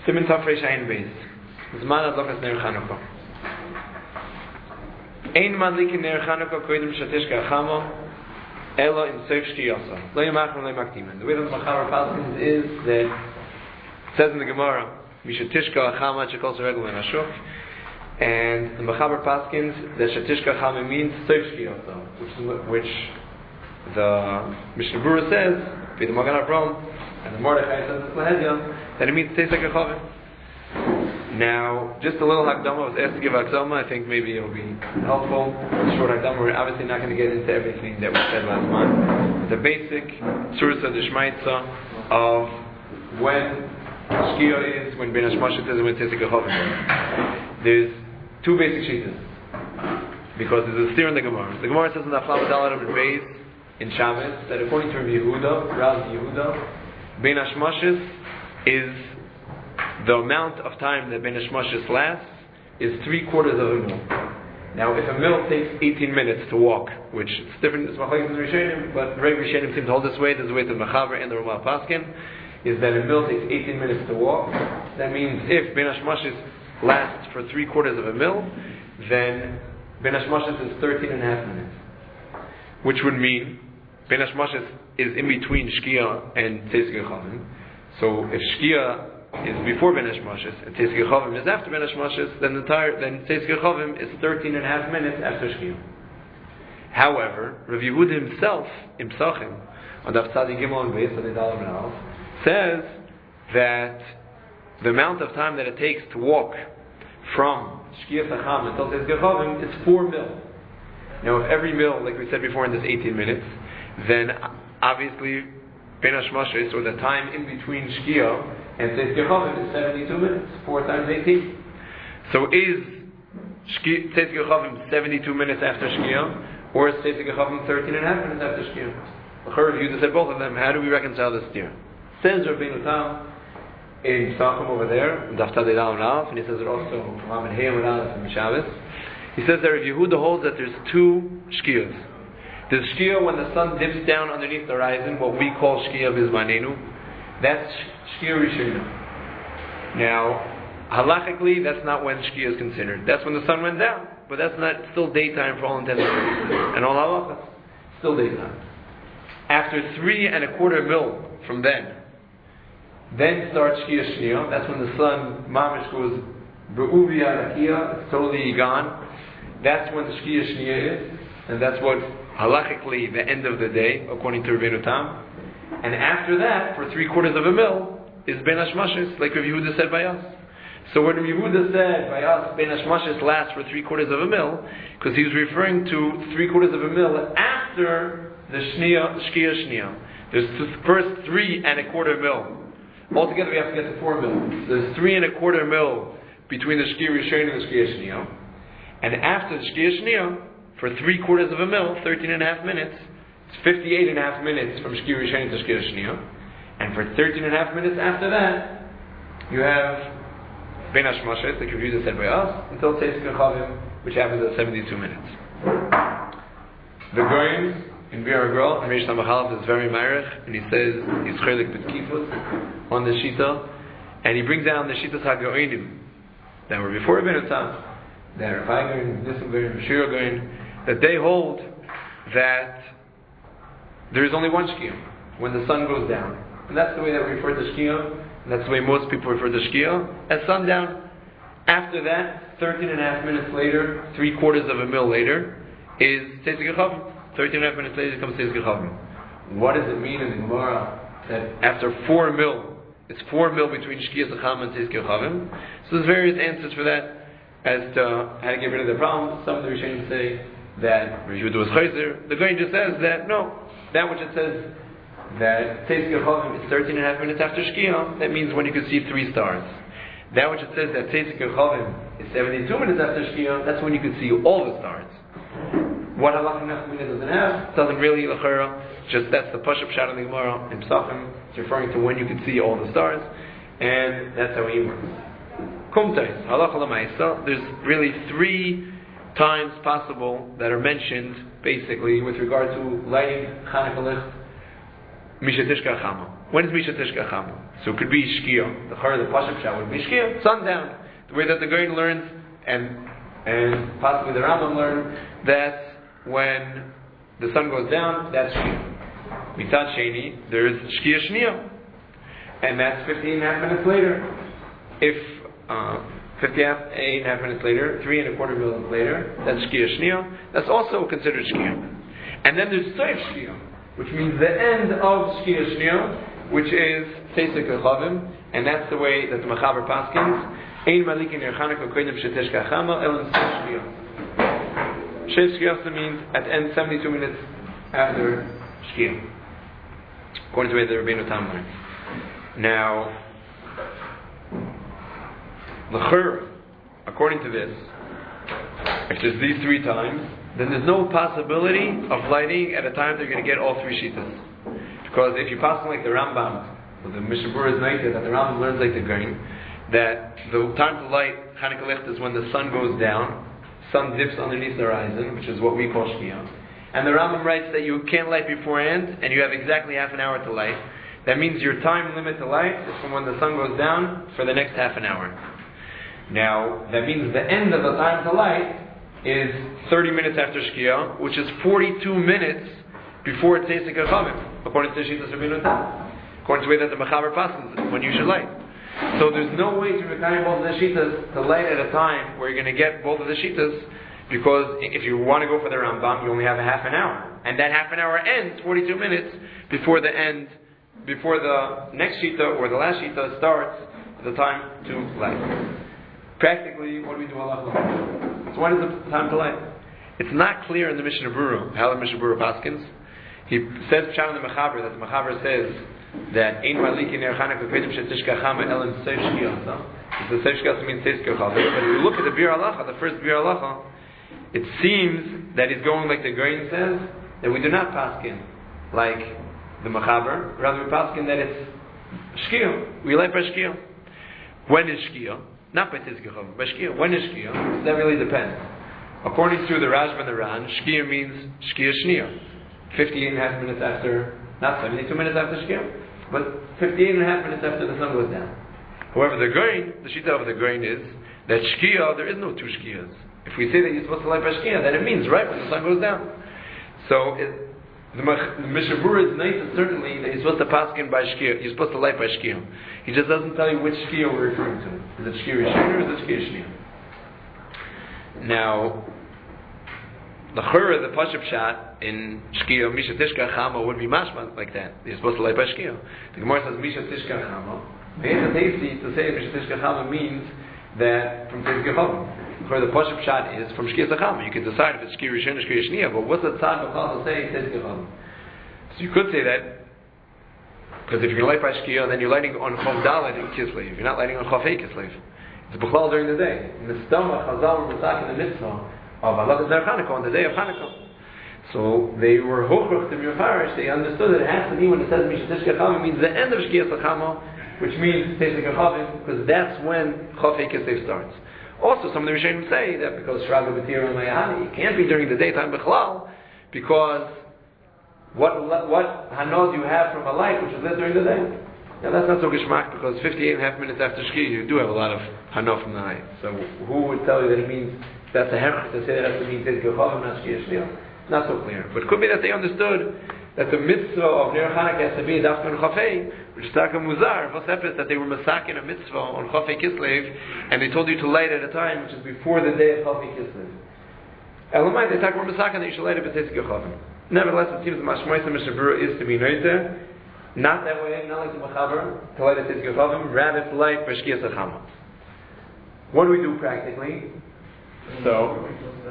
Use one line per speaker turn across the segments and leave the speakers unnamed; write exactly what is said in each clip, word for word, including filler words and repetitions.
Simin Tafresh Ein Beis. Zman Adlokas Ner Chanukah. Ein Madlik Ner Chanukah Koidim Shatishka Chama Ela in Seif Shkiyasa. Lo Yamachim Lo Yamaktimen. The way that the Machaber Paskins is that it says in the Gemara, Mishatishka Chama Chekol Seregel in Ashuk, and the Machaber Paskins that Shatishka Chama means Seif Shkiyasa, which which the Mishnah Berurah says, Pidei Magen Avraham, and the Mordechai says in Lahedya, that it means Teisek HaChavim. Now, just a little Hakdama, I was asked to give Hakdama, I think maybe it will be helpful. A short Hakdama, we're obviously not going to get into everything that we said last month. The basic Sursa Deshmaitza of when Shkia is, when Ben Hashmashit is, and when Teisek HaChavim is. There's two basic Shitas, because there's a steer in the Gemara. The Gemara says in the Aflam Dalar of Beis, in Shabbos, that according to Rabbi Yehuda, Rav Yehuda, Ben Hashmashis is the amount of time that Ben Hashmashis lasts is three quarters of a mil. Now, if a mil takes eighteen minutes to walk, which is different, it's Machlokes and Rishonim, but Reb Rishonim seem to hold this way. There's a way to the Machaber and the Ramah Paskin, is that a mil takes eighteen minutes to walk. That means if Ben Hashmashis lasts for three quarters of a mil, then Ben Hashmashis is thirteen and a half minutes, which would mean Ben Hashmashis is in between Shkia and Teisek HaChavim. So if Shkia is before Ben Hashmashis and Teisek HaChavim is after Ben Hashmashis, then the entire then Teisek HaChavim is thirteen and a half minutes after Shkia. However, Rav Yehuda himself in Psachim on Daf Tzadi Gimel and Beis on the Dalam and Aleph says that the amount of time that it takes to walk from Shkia Sacham until Teisek HaChavim is four mil. Now, if every mil, like we said before, in this eighteen minutes, then obviously Ben Hashmashis, or the time in between Shkia and Teisek HaChavim, is seventy-two minutes. Four times eighteen. So is Teisek HaChavim seventy-two minutes after Shkia, or is Teisek HaChavim thirteen and a half minutes after Shkia? The Chur you just said both of them. How do we reconcile this here? Says Rabbeinu Tam in Psachim over there, in Daf Tzadi Dalam and Aleph, and he says it also from Amid Hayam and Aleph and Shabbos. He says that Rav Yehuda holds that there's two Shkias. There's Shkia when the sun dips down underneath the horizon, what we call Shkia Bizmanenu. That's Shkia Rishona. Now, halachically, that's not when Shkia is considered. That's when the sun went down, but that's not still daytime for all intents and purposes. And all halachas, still daytime. After three and a quarter mil from then, then starts Shkia Shnia. That's when the sun, mamish, goes Be'uvi Arakia, it's totally gone. That's when the Shkia Shnia is, and that's what halachically the end of the day, according to Rabbeinu Tam. And after that, for three quarters of a mil, is Ben Hashmashis, like Rav Yehuda said by us. So when Rav Yehuda said by us, Ben Hashmashis lasts for three quarters of a mil, because he was referring to three quarters of a mil after the Shnia, Shkia Shnia. There's the first three and a quarter mil. Altogether we have to get to four mil. There's three and a quarter mil between the Shkia Rishon and the Shkia Shnia. And after the Shkia Shnia, for three quarters of a mil, thirteen and a half minutes, it's fifty-eight and a half minutes from Shkia Rishon to Shkia Shnia. And for thirteen and a half minutes after that, you have Ben Hashmashis, like Yehuda said by us, until Teisek HaChavim, which happens at seventy-two minutes. The Goyim in Bir HaGrol, and Reish Lamachalav is very marich, and he says he's chelik b'tkifut on the Shita, and he brings down the Shitas HaGoinim that were before Rabbeinu Tam, that Rav Goyim, Nissim Goyim, Shira Goyim, that they hold that there is only one Shkia when the sun goes down. And that's the way that we refer to Shkia, and that's the way most people refer to Shkia, as sundown. After that, thirteen and a half minutes later, three quarters of a mil later, is Teisek HaChavim. thirteen and a half minutes later comes Teisek HaChavim. What does it mean in the Gemara that after four mil, it's four mil between Shkia Sacham and Teisek HaChavim? So there's various answers for that as to how to get rid of the problem. Some of the Rishonim say that Rav Yehuda was chayzer. The Goyim just says that no, that which it says that Teisek HaChavim is thirteen and a half minutes after Shkia, that means when you can see three stars. That which it says that Teisek HaChavim is seventy-two minutes after Shkia, that's when you can see all the stars. What halach nafkamina doesn't have, doesn't really l'chera, just that's the push-up shot of the Gemara in Psachim. It's referring to when you can see all the stars, and that's how he works. Kumtais, halacha l'maisa, there's really three times possible that are mentioned, basically, with regard to lighting Chanukah licht, Mishatishka Chama. When is Mishatishka Chama? So it could be Shkia. The Chara, the Pashup Shah would be Shkia, sundown. The way that the Goyin learns, and and possibly the Rambam learned, that when the sun goes down, that's Shkia. Mitzad Sheni, there's Shkia Shnia. And that's fifteen and a half minutes later. If uh, fifty-eight and a half minutes later, three and a quarter minutes later, that's Shkia Shnia. That's also considered Shkia. And then there's Soif Shkia, which means the end of Shkia Shnia, which is Teisek Echavim, and that's the way that the Mechaber paskins. Ein malikin ner Chanukah koydem shetishka chama elam Soif Shkia. Soif Shkia also means at the end seventy-two minutes after Shkia, according to the way the Rabbeinu Tam learns. Now, the Chur, according to this, if there's these three times, then there's no possibility of lighting at a time they're going to get all three shitas. Because if you pass like the Rambam, or the Mishnah Berurah is noted that the Rambam learns like the grain, that the time to light Chanukah Licht is when the sun goes down, sun dips underneath the horizon, which is what we call Shkia. And the Rambam writes that you can't light beforehand, and you have exactly half an hour to light. That means your time limit to light is from when the sun goes down for the next half an hour. Now, that means the end of the time to light is thirty minutes after Shkia, which is forty-two minutes before Teisek Echavim, according to the Shittas Rabbeinu Tam, according to the way that the Mechaber passes when you should light. So there's no way to recognize both of the Shittas to light at a time where you're going to get both of the Shittas, because if you want to go for the Rambam, you only have a half an hour. And that half an hour ends forty-two minutes before the end, before the next Shita or the last Shita starts the time to light. Practically, what do we do halacha? So when is the time to light? It's not clear in the Mishnah Berurah how the Mishnah Berurah paskins. He says Pshat in the Mechaber that the Mechaber says that Ein Malikin ner Chanukah koydem shetishka chama elam Soif Shkia. The Soif Shkia means Teisek Echavim. But if you look at the Bir Halacha, the first Bir Halacha, it seems that he's going like the Grain says, that we do not paskin like the Mechaber. Rather, we paskin that it's Shkia. We light by Shkia. When is Shkia? Not by Teisek Echavim, by Shkia. When is Shkia? That really depends. According to the Rashba and the Ran, Shkia means Shkia Shnia. fifty-eight and a half minutes after, not seventy-two minutes after Shkia, but fifty-eight and a half minutes after the sun goes down. However, the grain, the Shita of the grain is that Shkia, there is no two Shkias. If we say that you're supposed to light by Shkia, then it means right when the sun goes down. So, it, the, the Mishnah Berurah is nice, certainly, that you're supposed to paskin by Shkia. You're supposed to light by Shkia. He just doesn't tell you which Shkia we're referring to. Is it Shkia Rishon or is it Shkia Shnia? Now, the Chura, the Pashup Shat in Shkia, Misha Tishka Chama would be mashma like that. You're supposed to light by Shkia. The Gemara says Misha Tishka Chama. To say Misha Tishka Chama means that from Teisek Echavim. The Pashup Shat is from Shkia Chama. You can decide if it's Shkia Rishon or Shkia Shnia, but what's the tzad of to say Teisek Echavim? So you could say that because if you're going to light by Shkia, then you're lighting on Chov Dalet in Kislev. You're not lighting on Chov Hey Kislev. It's B'chlal during the day. In the stomach, Chazal was in the mitzvah of Allah Zer Chanukah on the day of Chanukah. So they were hochruch to Mefarish. They understood that it has to be when it says Misha Tishka Chama means the end of Shkia Chama, which means Teisek Echavim, because that's when Chov Hey Kislev starts. Also, some of the Rishonim say that because Shraga B'tir and Mayahani, it can't be during the daytime B'chlal, because what what hanod you have from a light which is lit during the day. Now that's not so geshmak, because fifty-eight and a half minutes after Shkia you do have a lot of hanod from the night. So who would tell you that it means that's a herch to say that it has to mean Teisek Echavim, not Shkia Shnia? Not so clear. But it could be that they understood that the mitzvah of Ner Chanukah has to be Dafka on Chafei, which is Taka Muzar, Vosepes, that they were masakin a mitzvah on Chafei Kislev, and they told you to light at a time which is before the day of Chafei Kislev. Elamai, they talk about masakin that you should light it by Teisek Echavim. Nevertheless, it seems the Mashmois and Mishnah Berurah is to be noted, not that way, not like the Mechaber, to light at Teisek Echavim, rather to light by Shkia Chama. What do we do practically? So,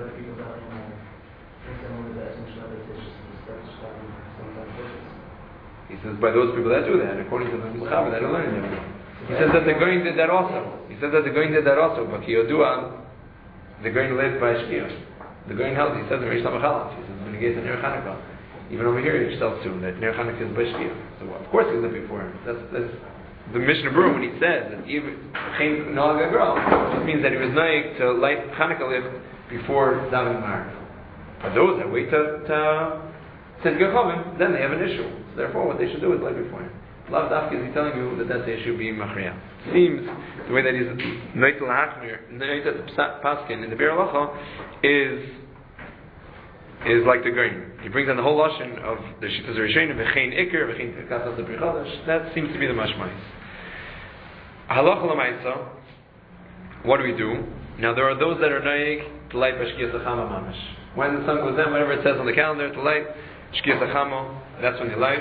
he says by those people that do that, according to the Mechaber, that are learning them. He says that the Goyin did that also. He says that the Goyin did that also, but Kiyodua, the Goyin lived by Shkia. The Goyin held, he says in Rish Lamachalav, he says, when he gets to Ner Chanukah, even over here he tells too, that Ner Chanukah is by Shkia. So of course he lived before him. That's, that's the Mishnah Berurah, when he says that even Chaim Nalaga girl, just means that he was naik to light Chanukah lift before Daven Mar. But those that wait to, to Teisek Echavim, then they have an issue. So therefore what they should do is light before him. Lav Dafka is he telling you that that's the issue being Machriya. Seems the way that he's Noitel Hachmir, Noitel Paskin in the Bir Halacha is is like the grain. He brings on the whole lashon of the Shittas Rishonim, V'chein Iker, V'chein Katas B'ri Chodesh. That seems to be the mashmais. Halacha l'maisa. What do we do? Now there are those that are naik to light b'shkiyas achama mamish. When the sun goes down, whatever it says on the calendar to light shkiyas achama, that's when you light,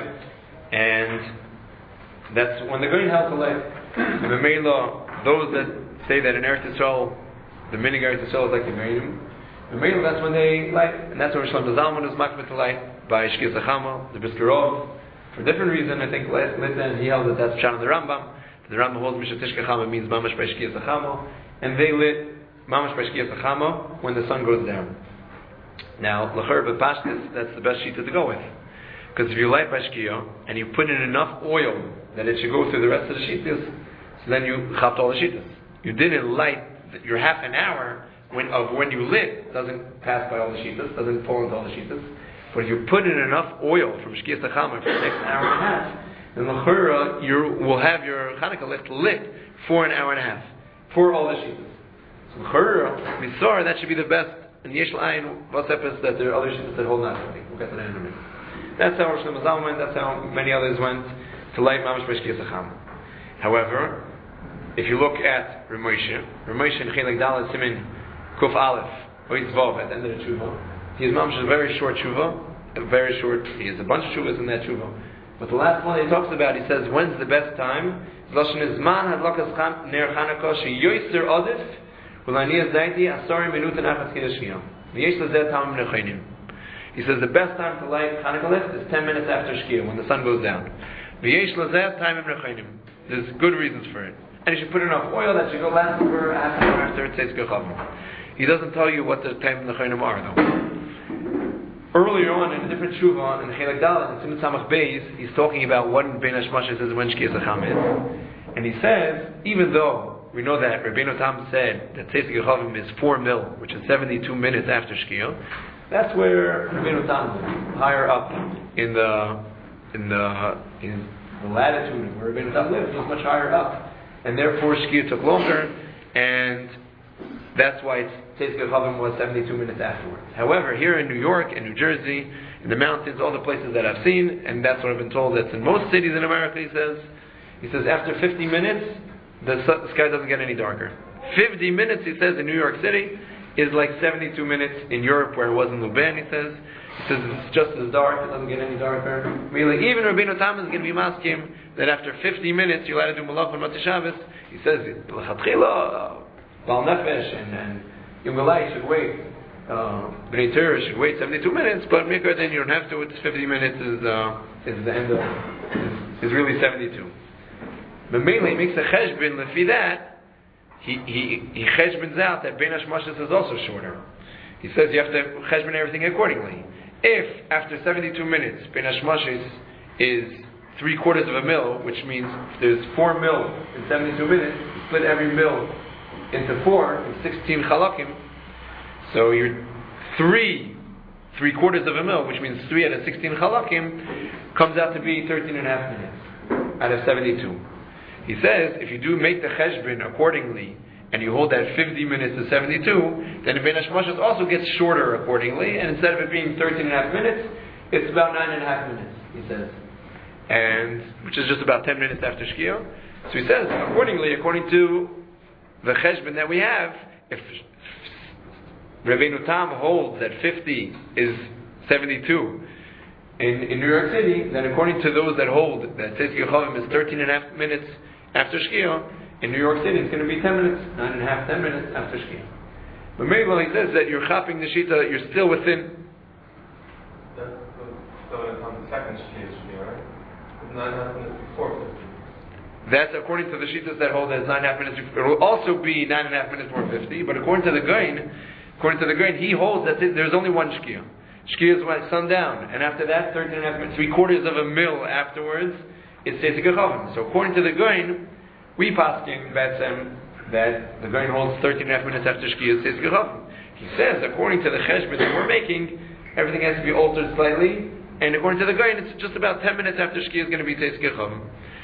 and that's when the grain has to light. And the Mela, those that say that in Eretz Yisrael, the minig Eretz Yisrael is like the grainim. The Mela, that's when they light, and that's when Shlomo Zalman is makbet to light by shkiyas achama, the Biskarov. For a different reason, I think Litan he held that that's Pshat of the Rambam. The Rambam holds Mishat Tishka Chama means mamash by shkiyas achama, and they lit mamash by shkiyas achama when the sun goes down. Now, l'cher b'pashtis, that's the best shita to go with. Because if you light by shkiyah, and you put in enough oil that it should go through the rest of the shitas, so then you chapped all the shitas. You didn't light your half an hour when, of when you lit, doesn't pass by all the shitas, doesn't fall into all the shitas. But if you put in enough oil from shkiyas achama for the next hour and a half, then l'chera, you will have your Chanukah left lit for an hour and a half, for all the shitas. So l'chera, misar, that should be the best. And yesh l'ayin vasepes that there are other shitas that hold not. We'll get to that in a minute. That's how Rosh Hashanah went. That's how many others went to light mamash b'shkiyas achama. However, if you look at Ramosha, Ramosha in Chelek Dalet Simin Kuf Aleph Oitz Vav at the end of the tshuva, he has mamash a very short tshuva, a very short. He has a bunch of tshuvas in that tshuva. But the last one he talks about, he says, when's the best time? Lashon is man hadlakas ner Chanukah she yoyser adif v'laniyas daiti asari minutin achas kedashiyah. V'yesh lazeh tamim nechaynim. He says the best time to light Chanukah list is ten minutes after Shkiyah, when the sun goes down. V'yesh lazeh tamim nechaynim. There's good reasons for it. And you should put enough oil that should go last for half an hour after it says Gechavim. He doesn't tell you what the time of nechaynim are, though. Earlier on in a different tshuva, in Chelek Dalet, in Siman Samach Beis, he's talking about what Ben Hashmash says when Shkiyas Acham is. And he says, even though we know that Rabbeinu Tam said that Tzeitzei Gechavim is four mil, which is seventy-two minutes after Shkiyah, that's where Rabbeinu Tam lives, higher up in the in the in the latitude where Rabbeinu Tam lives, was much higher up, and therefore Shkiyah took longer, and that's why it's Tzeitzei Gechavim was seventy-two minutes afterwards. However, here in New York and New Jersey, in the mountains, all the places that I've seen, and that's what I've been told, that's in most cities in America, he says, he says after fifty minutes, the, su- the sky doesn't get any darker. fifty minutes, he says, in New York City, is like seventy-two minutes in Europe, where it was in Luban, he says. He says it's just as dark, it doesn't get any darker. Really, even Rabbeinu Tam is going to be maskim that after fifty minutes, you're allowed to do Malach on Motzei Shabbos. He says, L'chatchila, Bal Nefesh, and, and Yom Galai should wait. Uh, Bnei Torah should wait seventy-two minutes, but Mikra then you don't have to. It's fifty minutes is uh, is the end of is, is really seventy-two. But mainly he makes a cheshbon. Lefi that he he he cheshbons out that Ben Hashmashis is also shorter. He says you have to cheshbon everything accordingly. If after seventy-two minutes Ben Hashmashis is three quarters of a mil, which means there's four mil in seventy-two minutes, you split every mil into four, in sixteen chalakim, so you're three, three quarters of a mil, which means three out of sixteen chalakim, comes out to be thirteen and a half minutes out of seventy-two. He says, if you do make the cheshbon accordingly, and you hold that fifty minutes to seventy-two, then Ben Hashmashas also gets shorter accordingly, and instead of it being thirteen and a half minutes, it's about nine and a half minutes, he says. And, which is just about ten minutes after Shkiyah. So he says, accordingly, according to the cheshbon that we have, if Rabbeinu Tam holds that fifty is seventy-two in, in New York City, then according to those that hold that Tzeitzei Gechavim is thirteen and a half minutes after Shkiyah, in New York City it's going to be ten minutes, nine and a half, ten minutes after Shkiyah. But maybe when he says that you're chopping the Shita, you're still within.
That's still on the second Shkiyah, right? It's nine and a half minutes before fifty.
That's according to the Shitas that hold that it's nine and a half minutes. It will also be nine and a half minutes before fifty, but according to the Gaon, according to the Gaon, he holds that there's only one Shkiyah. Shkiyah is when sundown, and after that, thirteen and a half minutes, three quarters of a mil afterwards, it's Tzeitzei Gechavim. So according to the Gaon, we paskin Betzem that the Gaon holds thirteen and a half minutes after Shkiyah, Tzeitzei Gechavim. He says, according to the cheshbon that we're making, everything has to be altered slightly, and according to the Gaon, it's just about ten minutes after Shkiyah is going to be Tzeitzei Gechavim.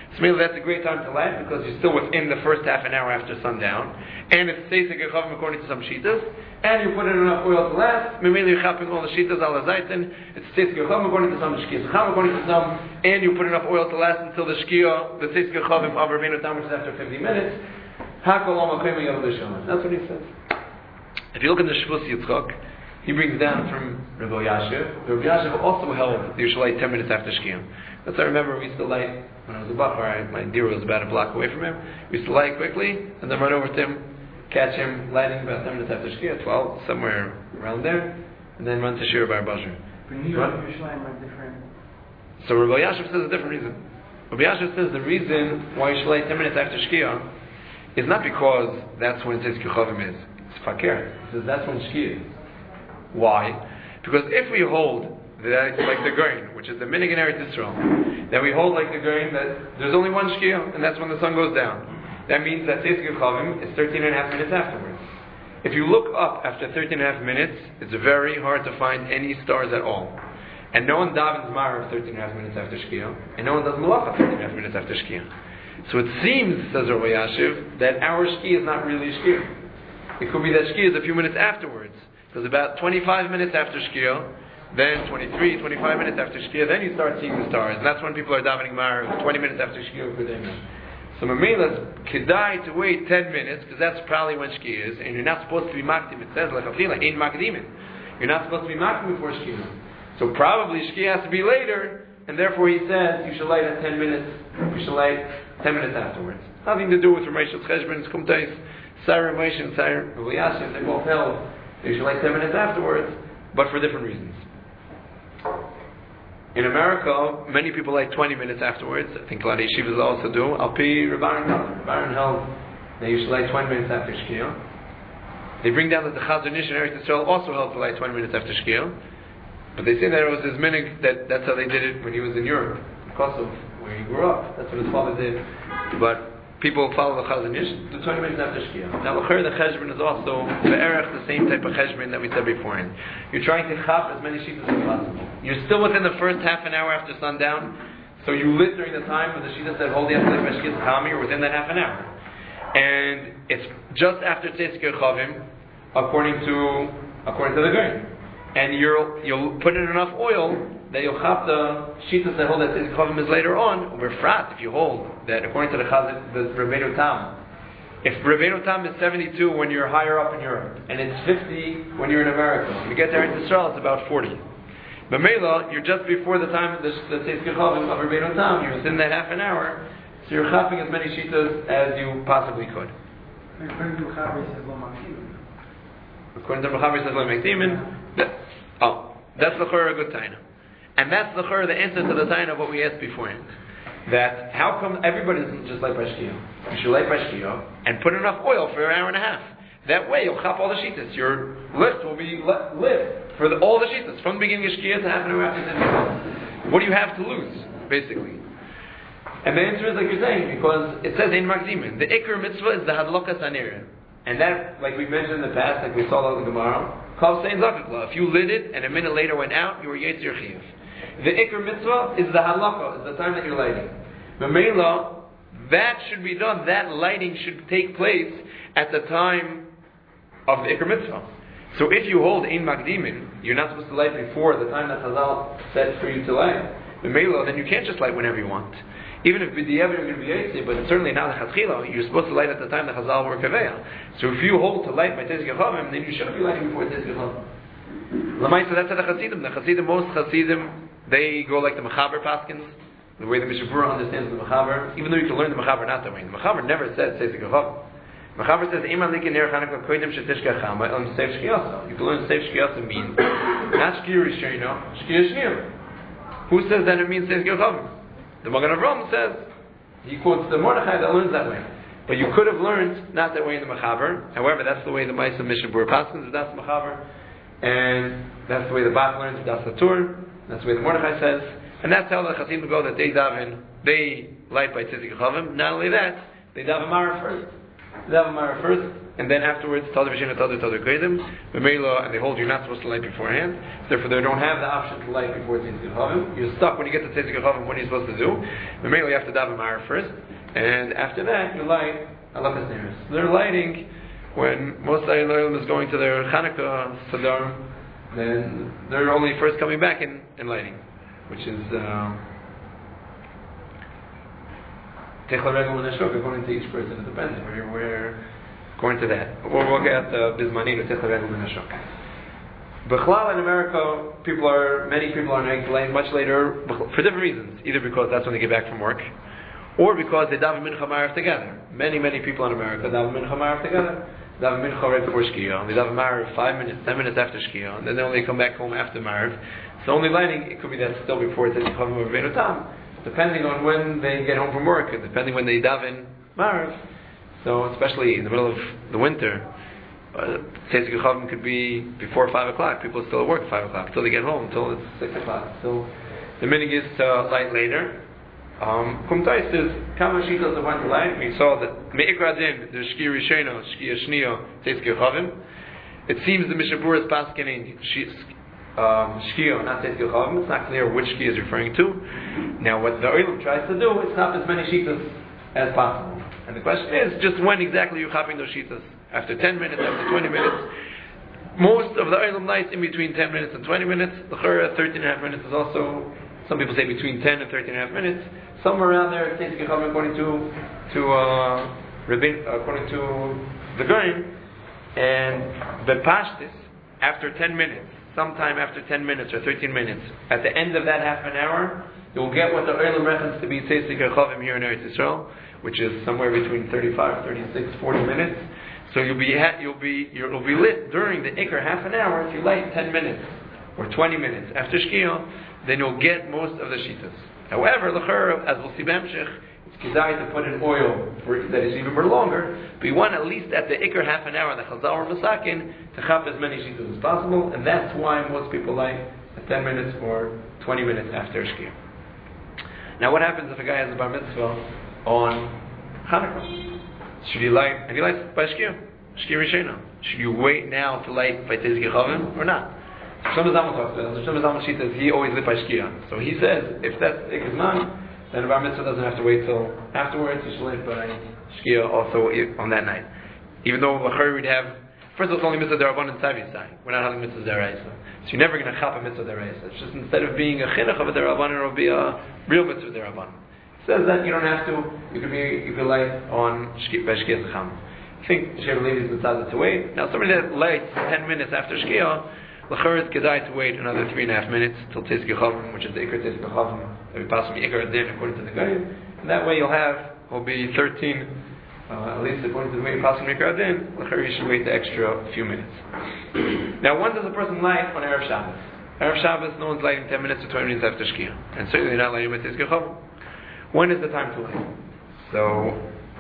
So maybe that's a great time to light because you're still within the first half an hour after sundown, and it's Tzeisik Yechavim according to some shitas, and you put in enough oil to last. Maybe you're chopping all the shitas al zaitin. It's Tzeisik Yechavim according to some, Shkia Chacham according to some, and you put enough oil to last until the Shkia, the Tzeisik Yechavim of Rabbeinu Tam, which is after fifty minutes. Hakol Oma Kemi Yom L'Shalom. That's what he says. If you look in the Shvus Yitzchak, he brings down from Rabbi Yashiv. Rabbi Yashiv also held that you should light ten minutes after Shkia. That's I remember we used to light, when I was a bachar, my deer was about a block away from him. We used to light quickly, and then run over to him, catch him lighting about ten minutes after Shkia, twelve, somewhere around there, and then run to Shir Bar Basher.
But New York, Yerushalayim are different.
So Rabbi Yashiv says a different reason. Rabbi Yashiv says the reason why you should light ten minutes after Shkia is not because that's when Tzeisik Yechavim is. It's fakir. He says that's when Shkia is. Why? Because if we hold that, like the grain, which is the minig in Eretz Yisrael, then we hold like the grain that there's only one Shkia, and that's when the sun goes down. That means that Tzeisik Yechavim is thirteen and a half minutes afterwards. If you look up after thirteen and a half minutes, it's very hard to find any stars at all. And no one davens Marav thirteen and a half minutes after Shkia, and no one does Malacha thirteen and a half minutes after Shkia. So it seems, says Rabbi Yashiv, that our Shkia is not really a Shkia. It could be that Shkia is a few minutes afterwards. Because about twenty-five minutes after Shkia, then twenty-three, twenty-five minutes after Shkia, then you start seeing the stars. And that's when people are davening Marav, twenty minutes after Shkia. So Mamela, kedai to wait ten minutes, because that's probably when Shkia is, and you're not supposed to be makdim. It says, like ain't makdimin. You're not supposed to be makdim before Shkia. So probably Shkia has to be later, and therefore he says you should light at ten minutes, you should light ten minutes afterwards. Nothing to do with Ramesh's Cheshbon, Kumtais, Sarah Moshe and Sarah Yashiv, they both held you should light ten minutes afterwards, but for different reasons. In America, many people light twenty minutes afterwards. I think a lot of yeshivas also do. Al Pi Rabbaran held. Rabbaran held that you should light twenty minutes after Shkia. They bring down that the Chazon Ish in Eretz Yisrael also held to light twenty minutes after Shkia. But they say that it was his minig, that that's how they did it when he was in Europe, because of where he grew up. That's what his father did. But people follow the Chazon Ish to twenty minutes after Shkia. Now, the Cheshbon is also be'erech the same type of Cheshbon that we said beforehand. You're trying to chap as many shitas as possible. You're still within the first half an hour after sundown, so you lit during the time when the shitas said hold the after the Shkia Chami, or within that half an hour. And it's just after Tzeisik Yechavim, according to according to the grain. And you'll you'll put in enough oil that you'll chop the shitas that hold that Tzeisik Yechavim is later on. Or frat, if you hold that according to the Chazon, the Rabbeinu Tam, if Rabbeinu Tam is seventy-two when you're higher up in Europe, and it's fifty when you're in America, when you get there in Israel, it's about forty. But Mela, you're just before the time of the Tzeisik Yechavim of Rabbeinu Tam. You're within that half an hour, so you're chopping as many shitas as you possibly could.
According to Chavi, says Lo Makdimin.
According to Chavi, says Lo Makdimin. Oh, that's the Chor a good taina. And that's the Chor, the answer to the taina of what we asked beforehand. That how come everybody doesn't just light by Shkia? You should light by Shkia and put enough oil for an hour and a half. That way you'll chop all the shitas. Your lift will be lit for the, all the shitas from the beginning of Shkia to half an hour after Shkia. What do you have to lose, basically? And the answer is like you're saying, because it says in Makdimin, the Iker mitzvah is the Hadlokas Hanira. And that, like we mentioned in the past, like we saw in the Gemara, Kav Sein Zakatla. If you lit it and a minute later went out, you were Yetzir Chiv. The Iker mitzvah is the halakha, is the time that you're lighting. Memela, that should be done, that lighting should take place at the time of the Iker mitzvah. So if you hold Ein Makdimin, you're not supposed to light before the time that Chazal set for you to light. Memela, then you can't just light whenever you want. Even if b'diavad you're going to be Yetzir, but certainly not the Chatchila, you're supposed to light at the time that Chazal were Kaveya. So if you hold to light by Tzeisik Yechavim, then you shouldn't be lighting before Tzeisik Yechavim. Lamaisa, that's the Chassidim. The Chassidim, most Chassidim, they go like the Mechaber Paskins, the way the Mishabura understands the Mechaber, even though you can learn the Mechaber not that way. The Mechaber never said Tzeisik Yechavim. Mechaber says, Ima likin ner chanukah koidem shetishka chama, el seif shkiyasa. You can learn seif shkiyasa means, not shkiyah rishayna, shkiyah shniyah. Who says that it means Tzeisik Yechavim? The Magen Avraham says, he quotes the Mordechai that learns that way. But you could have learned not that way in the Mechaber. However, that's the way the Maisa Mishabur Paskins, that's the Mechaber. And that's the way the Bach learns, that's the Tur. That's the way the Mordechai says. And that's how the Chassidim go, that they daven, they light by Tzeisik Yechavim. Not only that, they daven Marav first. daven Marav first, and then afterwards, Tadar V'Shena Tadar Tadar Kodim, B'Meila, and they hold you're not supposed to light beforehand. Therefore, they don't have the option to light before Tzitzik Chavim. You're stuck when you get to Tzitzik Chavim. What are you supposed to do? B'Meila, you have to daven Marav first, and after that, you light Alachas Neres. They're lighting when most Ayyim is going to their Chanukah Sadar, then they're only first coming back and, and lighting, which is Techla Regel and Neshok, according to each person. It depends. We're, we're according to that. We'll look at Bismanino, Techla Regel and Neshok. B'chlal in America, people are, many people are lighting much later for different reasons. Either because that's when they get back from work, or because they daven Mincha Marav together. Many, many people in America daven Mincha Marav together. Daven Mincha right before Shkia. They daven Marav five minutes, ten minutes after Shkia, and then they only come back home after Marav. So only lighting, it could be that still before Tzitzik Chavim or Rebbeinu Tam, depending on when they get home from work, and depending when they daven Marav. So especially in the middle of the winter, Tzitzik Chavim could be before five o'clock. People are still at work at five o'clock until they get home, until it's six o'clock. So the minig is to light later. Um, Kumtais is Kama Shitas of one light. We saw that Me'ikra Din, the Shki Risheno, Shki Ashniyo, Tzitzik Chavim. It seems the Mishabur is paskening Shkiyo, not Tzitzik Chavim. It's not clear which Shki is referring to. Now, what the Olam tries to do is stop as many Shitas as possible. And the question is, just when exactly you're chopping those Shitas? After ten minutes, after twenty minutes? Most of the Olam lights in between ten minutes and twenty minutes. The Chura, thirteen and a half minutes is also, some people say between ten and thirteen and a half minutes. Somewhere around there, Tzitzik Chavim, according to, to, uh, Rabin, according to the Goyim. And the Pashtis, after ten minutes, sometime after ten minutes or thirteen minutes, at the end of that half an hour, you'll get what the Olam reference to be Tzitzik Chavim here in Eretz Yisrael, which is somewhere between thirty-five, thirty-six, forty minutes. So you'll be ha- you'll be you'll be lit during the Iker half an hour. If you light ten minutes or twenty minutes after Shkia, then you'll get most of the Shitas. However, l'chor, as we'll see b'Hemshech, it's kedai to put in oil for, that is even more longer. But you want at least at the Iker half an hour, the Chazal or Masakin, to chop as many Shitas as possible, and that's why most people light at ten minutes or twenty minutes after Shkia. Now, what happens if a guy has a bar mitzvah on Hanukkah? Should he light, and he lights by Shkia, Shkia Rishena? Should you wait now to light by Tzitzik Chavim or not? Shlomo Zalman talks about it. Shlomo Zalman says he always lit by Shkia. So he says if that's Ikaz Man, then the bar mitzvah doesn't have to wait till afterwards. He should lit by Shkia also on that night. Even though Lachar would have, first of all, it's only mitzvah derabanan and Savi side. We're not having mitzvah deraisa. So you're never going to chap a mitzvah deraisa. It's just instead of being a chinuch of a derabanan, it'll be a real mitzvah derabanan. Says that you don't have to. You can be you can light on by Shkia Zecham. I think the Sheva Levi is decided to wait. Now somebody that lights ten minutes after Shkia, l'chor is kedai to wait another three and a half minutes till Tzitzik Chavim, which is the Iker Tzitzik Chavim, that we pass from Iker Din according to the Goyim. And that way you'll have will be thirteen, uh, at least according to the way you pass from Iker Din. L'chor you should wait the extra few minutes. Now, when does a person light on Erev Shabbos? Erev Shabbos, no one's lighting ten minutes or twenty minutes after Shkia, and certainly not lighting with Tzitzik Chavim. When is the time to light? So,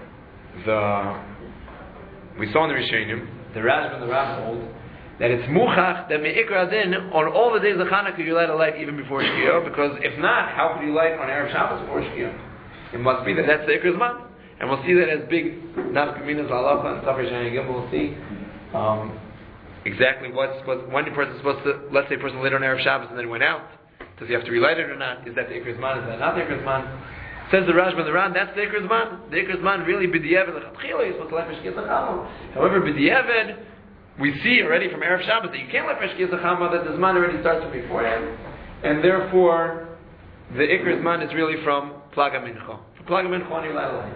the we saw in the Rishonim, the Rashba and the Rav hold that it's muchach that me'ikra din on all the days of Hanukkah you light a light even before Shkia, because if not, how could you light on Erev Shabbos before Shkia? It must be that that's the Iker Zman, and we'll see that as big nafkaminas halacha and Safar Shani We'll see um, exactly what's supposed, when the person's supposed to. Let's say a person lit on Erev Shabbos and then went out. Does he have to relight it or not? Is that the Iker Zman? Is that not the Iker Zman? Says the Rashba and the Ran, that's the Iker Zman. The Iker Zman really b'diavad l'chatchila. You're supposed to light for Shkia Zechama. However, b'diavad, we see already from Erev Shabbos that you can't light for Shkia Zechama, that the Zman already starts from beforehand, and therefore the Iker Zman is really from Plaga Mincha. For Plaga Mincha, on your light a light.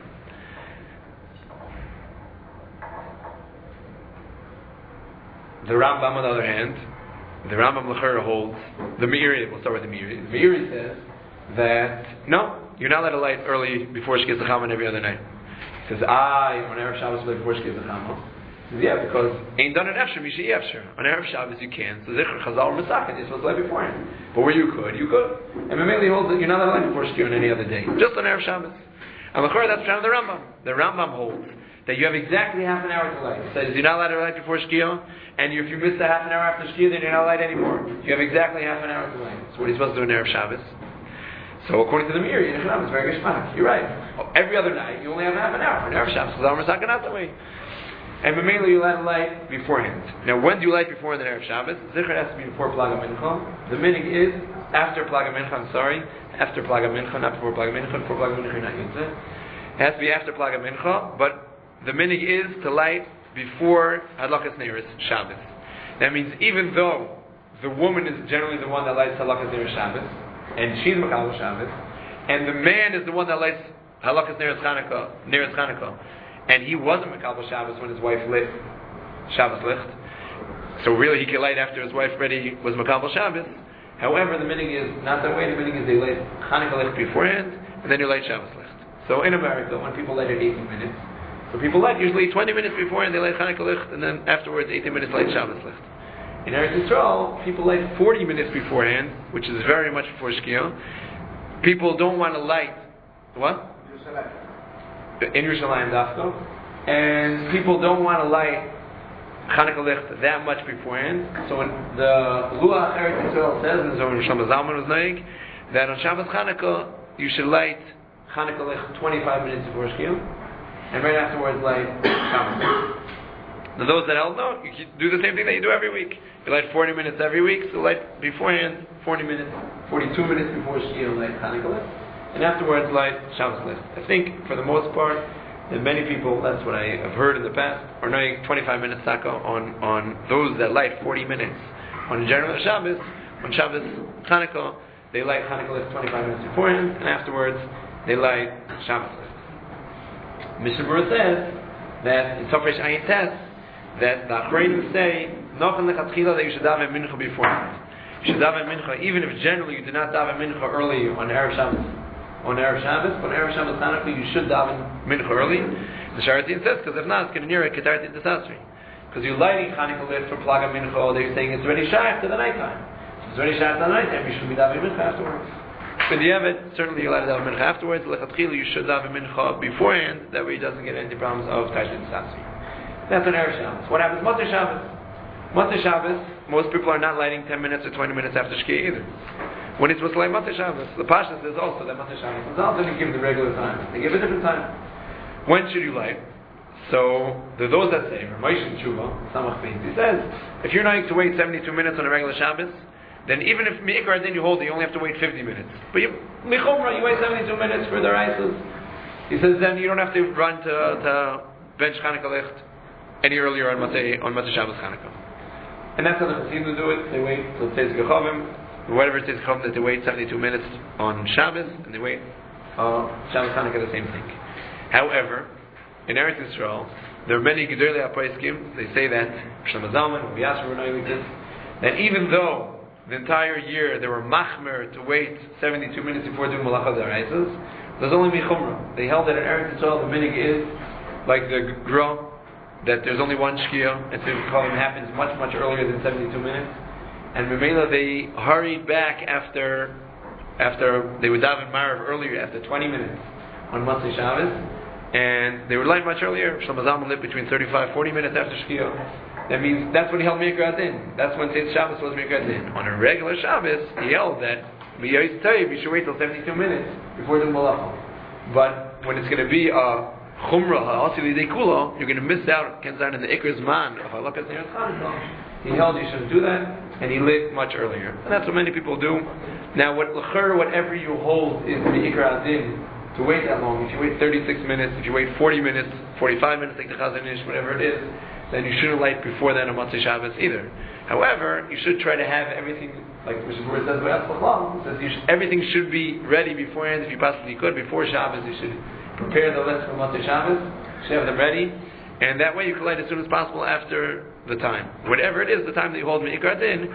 The Rambam, on the other hand, the Rambam l'chera holds the Meiri. We'll start with the Meiri. The Meiri says that no, you're not allowed to light early before Shkia Zechama every other night. He says, I on Erev Shabbos light before Shkia Zechama. He says, yeah, because ain't done it Efsher, Misha Efsher. On Erev Shabbos you can. So Zikr Chazal Masakin, you're supposed to light beforehand. But where you could, you could. And Mameli holds that you're not allowed to light before Shkia on any other day, just on Erev Shabbos. And l'chera, that's found in the Rambam. The Rambam holds that you have exactly half an hour to light. It says you're not allowed to light before Shkia, and if you miss a half an hour after Shkia, then you're not allowed anymore. You have exactly half an hour to light. That's what you're supposed to do on Erev Shabbos. So according to the Mir, Yiddish Shabbos is very geschmack. You're right. Every other night, you only have half an hour. An hour Shabbos, because Amar Sakan out the way. And Mamela, you let light beforehand. Now, when do you light before the Erev Shabbos? Zikr has to be before Plaga Mincha. The minig is after Plaga Mincha, I'm sorry. After Plaga Mincha, not before Plaga Mincha. Before Plaga Mincha, you're not Yitzeh. It has to be after Plaga Mincha, but the minig is to light before Hadlakas Neiris Shabbos. That means even though the woman is generally the one that lights Hadlakas Neiris Shabbos, and she's Makabel Shabbos, and the man is the one that lights Halakas Neiris Chanukah, Neiris Chanukah, and he wasn't Makabel Shabbos when his wife lit Shabbos Licht, so really he could light after his wife already was Makabel Shabbos. However, the minig is not that way. The minig is they light Chanukah Licht beforehand, and then you light Shabbos Licht. So in America, when people light at eighteen minutes, so people light usually twenty minutes beforehand, they light Chanukah Licht, and then afterwards eighteen minutes light Shabbos Licht. In Eretz Yisrael, people light forty minutes beforehand, which is very much before Shkia. People don't want to light, what? In Yerushalayim Dafko. And people don't want to light Chanukah Licht that much beforehand. So when the Luach Eretz Yisrael says, and so when Shlomo Zalman was knowing, that on Shabbos Chanukah, you should light Chanukah Licht twenty-five minutes before Shkia, and right afterwards light Shabbos Licht. Now those that held no, you do the same thing that you do every week. You light forty minutes every week, so light beforehand, forty minutes, forty-two minutes before Shkia, light Chanukah Licht, and afterwards light Shabbos Licht. I think, for the most part, that many people, that's what I have heard in the past, are knowing twenty-five minutes Saka on, on those that light forty minutes. On a general Shabbos, on Shabbos Chanukah, they light Chanukah Licht twenty-five minutes beforehand, and afterwards they light Shabbos Licht. Mishnah Berurah says that in Tofresh Ayin Tes, that the Achreinim say, Nochen lechatchila, that you should daven mincha beforehand. You should daven mincha, even if generally you do not daven mincha early on Erev Shabbos. On Erev Shabbos, but on Erev Shabbos Chanukah, you should daven mincha early. The Sharatin says, because if not, it's going to near a Ketartin Desasri. Because you're lighting Chanukah Licht for Plaga Mincha, they're saying it's already shaykh to the nighttime. If it's already shaykh to the nighttime, you should be daven mincha afterwards. For the Yevet, certainly you're allowed to daven mincha afterwards. Lechatchila, you should daven mincha beforehand, that way he doesn't get any problems of Tartin Desasri. That's on Erev Shabbos. What happens Motzei Shabbos? Motzei Shabbos, most people are not lighting ten minutes or twenty minutes after Shkia either. When it's supposed to light Motzei Shabbos, the Pasha says also that Motzei Shabbos is also they give the regular time. They give a different time. When should you light? So, there are those that say, Ramoshe Tshuva, Samach Bein, he says, if you're not to wait seventy-two minutes on a regular Shabbos, then even if Me'ikar then you hold it, you only have to wait fifty minutes. But you, Mechomra, you wait seventy-two minutes for the Raisas. He says then you don't have to run to, to bench Chanukah Licht any earlier on Motzei on Motzei Shabbos Chanukah, and that's how the Chassidim do it. They wait till Tzeiz Gechavim, whatever Tzeiz Gechavim, that they wait seventy-two minutes on Shabbos, and they wait uh, Shabbos Chanukah the same thing. However, in Eretz Yisrael, there are many Gedolei HaPoskim. They say that Shlomo Zalman, Rabbi Yasser were knowing this, that even though the entire year they were machmer to wait seventy-two minutes before doing Malacha D'Oraisas, there's only Michumra. They held that in Eretz Yisrael the minig is like the Gra, that there's only one Shkia, and Tzeiz Gechavim happens much, much earlier than seventy-two minutes. And Memela, they hurried back after after they would daven Marav earlier, after twenty minutes on Motzei Shabbos, and they were light much earlier. Shlomo Zalman lived between thirty-five, forty minutes after Shkia. That means that's when he held Me'ikar Adin. That's when Tzeiz Shabbos was Me'ikar Adin. On a regular Shabbos, he held that Miyos Tov, you should wait till seventy-two minutes before doing Malacha. But when it's going to be a Chumrah ha'asili deikula, you're going to miss out. Kenzan in the Iker's man of Halakas Neiris Chanukah. He held you shouldn't do that, and he lit much earlier. And that's what many people do. Now, what l'cher, whatever you hold is the Iker Adin to wait that long. If you wait thirty-six minutes, if you wait forty minutes, forty-five minutes, like the Chazon Ish, whatever it is, then you shouldn't light before then on Motzei Shabbos either. However, you should try to have everything, like Mishnah Berurah says, it says you should, everything should be ready beforehand if you possibly could. Before Shabbos, you should prepare the list for Motzei Shabbos, you should have them ready, and that way you can light as soon as possible after the time. Whatever it is, the time that you hold Me'ikar Adin,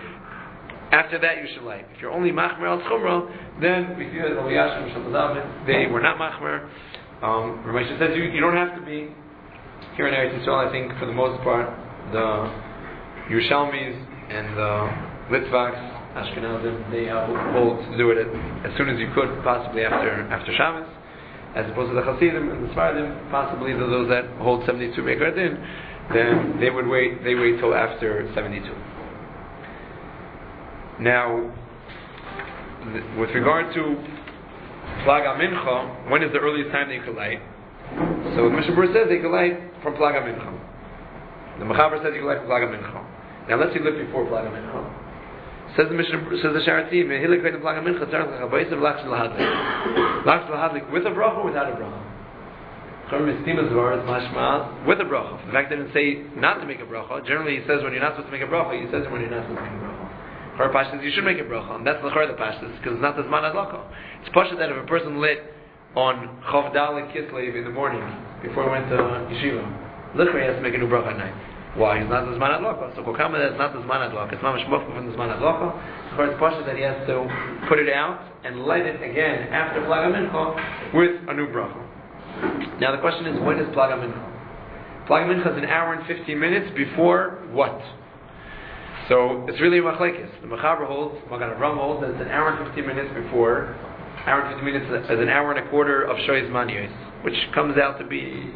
after that you should light. If you're only Machmer al Chumrah, then we see that Rabbi Yasher and Shlomo Zalman, they were not Machmer. Um, Ramoshe says you, you don't have to be. Here in Eretz Yisrael, I think for the most part, the Yerushalmis and the Litvaks, Ashkenazim, they uh, hold to do it as soon as you could, possibly after after Shabbos, as opposed to the Hasidim and the Sfardim, possibly the, those that hold seventy-two Me'ikar Adin, then they would wait. They wait till after seventy-two. Now, th- with regard to Plaga Mincha, when is the earliest time that you could light? So the Mishnah Berurah says they could light from Plaga Mincha. The Mechaber says you could light from Plaga Mincha. Now let's see, look before Plaga Mincha. Says the Mishnah, says the Sharatim, Hilik Veidim Plaga Mincha, Tzarech L'Chabayis of Lachsh L'Hadlik. Lachsh L'Hadlik with a bracha or without a bracha? Chorm Mistimas Var is mashma with a bracha. The fact that it didn't say not to make a bracha. Generally he says when you're not supposed to make a bracha, he says it when you're not supposed to make a bracha. Chor Pashtas, you should make a bracha, and that's the Chor the Pashtas, because it's not the Zman Adlaka. It's Pashtas that if a person lit on Chav Dalet Kislev in the morning, before he went to Yeshiva, literally he has to make a new bracha at night. Why? He's not the Zman Adlaka. So Kokama that's not the Zman Adlaka. It's Mamash Mufka from the Zman Adlaka. Chor it's Pashtas that he has to put it out and light it again after Plaga Mincha with a new bracha. Now the question is, when is Plaga Mincha? Plaga Mincha is an hour and fifteen minutes before what? So it's really a machlekes. The Mechaber holds, Magan Avraham holds that it's an hour and fifteen minutes before. Hour and fifteen minutes is an hour and a quarter of Shoyz Manios, which comes out to be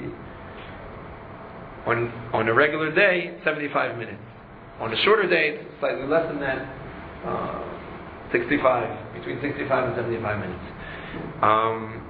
on on a regular day seventy-five minutes. On a shorter day, it's slightly less than that, uh, sixty-five, between sixty-five and seventy-five minutes. Um,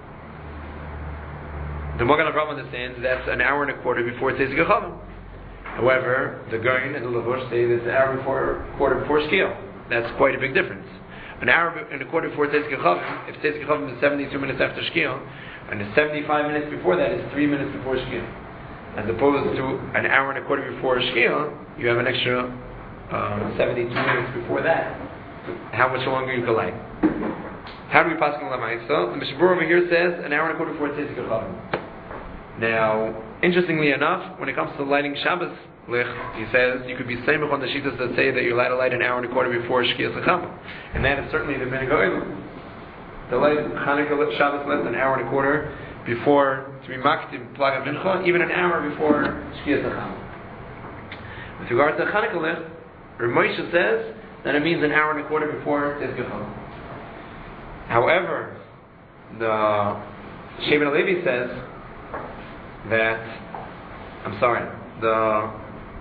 the Magan Avraham understands that's an hour and a quarter before Tzeis Gechavim. However, the Gaon and the Lavush say that it's an hour before, quarter before Shkia. That's quite a big difference. An hour and a quarter before Tzeis Gechavim, if Tzeis Gechavim is seventy-two minutes after Shkia, and it's seventy-five minutes before that is three minutes before Shkia. As opposed to an hour and a quarter before Shkia, you have an extra uh, seventy-two minutes before that. How much longer you can light? How do we pass on Lamaisa? The Mishnah Berurah over here says an hour and a quarter before Tzeis Gechavim. Now, interestingly enough, when it comes to lighting Shabbos lich, he says you could be samech on the shittas that say that you're allowed to light an hour and a quarter before Shkias L'Chama, and that is certainly the minhag ha'olam. The light Chanukah Shabbos lich an hour and a quarter before to be maktim Plaga Mincha, even an hour before Shkias L'Chama. With regard to Chanukah lich, Rav Moshe says that it means an hour and a quarter before Tzeis Gechavim. However, the Shimon HaLevi says that, I'm sorry, the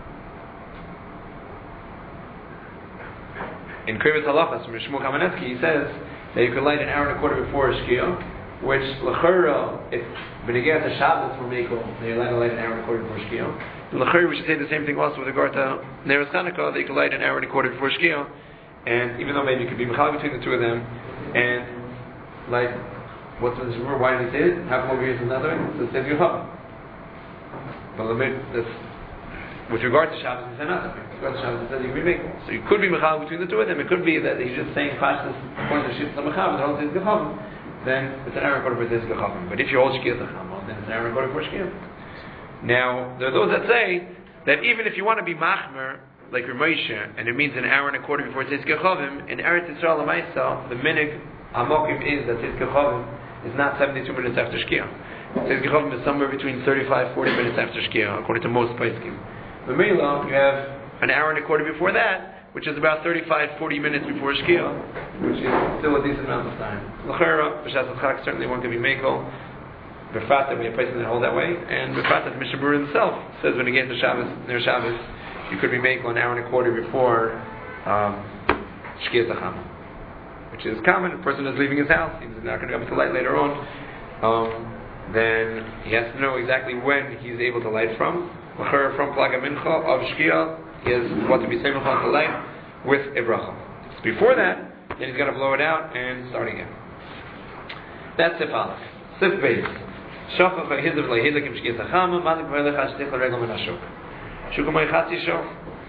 in Kriyas Halachas from Shmuel Kamenetsky, he says that you can light an hour and a quarter before Shkia, which l'chera, if b'negei to Shabbos for Mekel, you're allowed to light an hour and a quarter before Shkia. L'chera, we should say the same thing also with regard to Neres Chanukah, that you can light an hour and a quarter before Shkia, and even though maybe you could be mechal between the two of them, and like, what's the Shmuel? Why did he say it? How come over here is another one? So it says Yehovah. But this, with regard to Shabbos, he said nothing. With regard to Shabbos, he said you can be making. So you could be mechal between the two of them. It could be that he's just saying Pashtas according to Shittas HaMechal, but Tzeis Gechavim, then it's an hour and a quarter for Tzeis Gechavim. But if you hold Shkias L'Chama, then it's an hour and a quarter for Shkias. Now, there are those that say that even if you want to be machmer, like Rav Moshe, and it means an hour and a quarter before Tzeis Gechavim, in Eretz Yisrael L'Maisa, the minhag hamokim is that Tzeis Gechavim is not seventy-two minutes after Shkia. Tzeis Gechavim is somewhere between thirty-five to forty minutes after Shkia, according to most poskim. The Mela, you have an hour and a quarter before that, which is about thirty-five to forty minutes before Shkia, which is still a decent amount of time. L'chera, B'shas Chag, certainly one can be Mekel. Befrat, we have places that hold that way, and Befrat, the Mishnah Berurah himself says when it gets to Shabbos, near Shabbos, you could be Mekel an hour and a quarter before um, Shkias L'Chama, which is common. A person is leaving his house, he's not going to be able to light later on. Um, then he has to know exactly when he's able to light from. L'chera, from Plaga Mincha of Shkia, he has what to be samech on to light with a bracha. So before that, then he's got to blow it out and start again. That's Sif Aleph. Sif Beis. Shachach ha'hizav le'hilik im Shkias L'Chama, malik v'elech ha'shtich l'regel min ha'shuk. Shuk ha'may chatzi shok.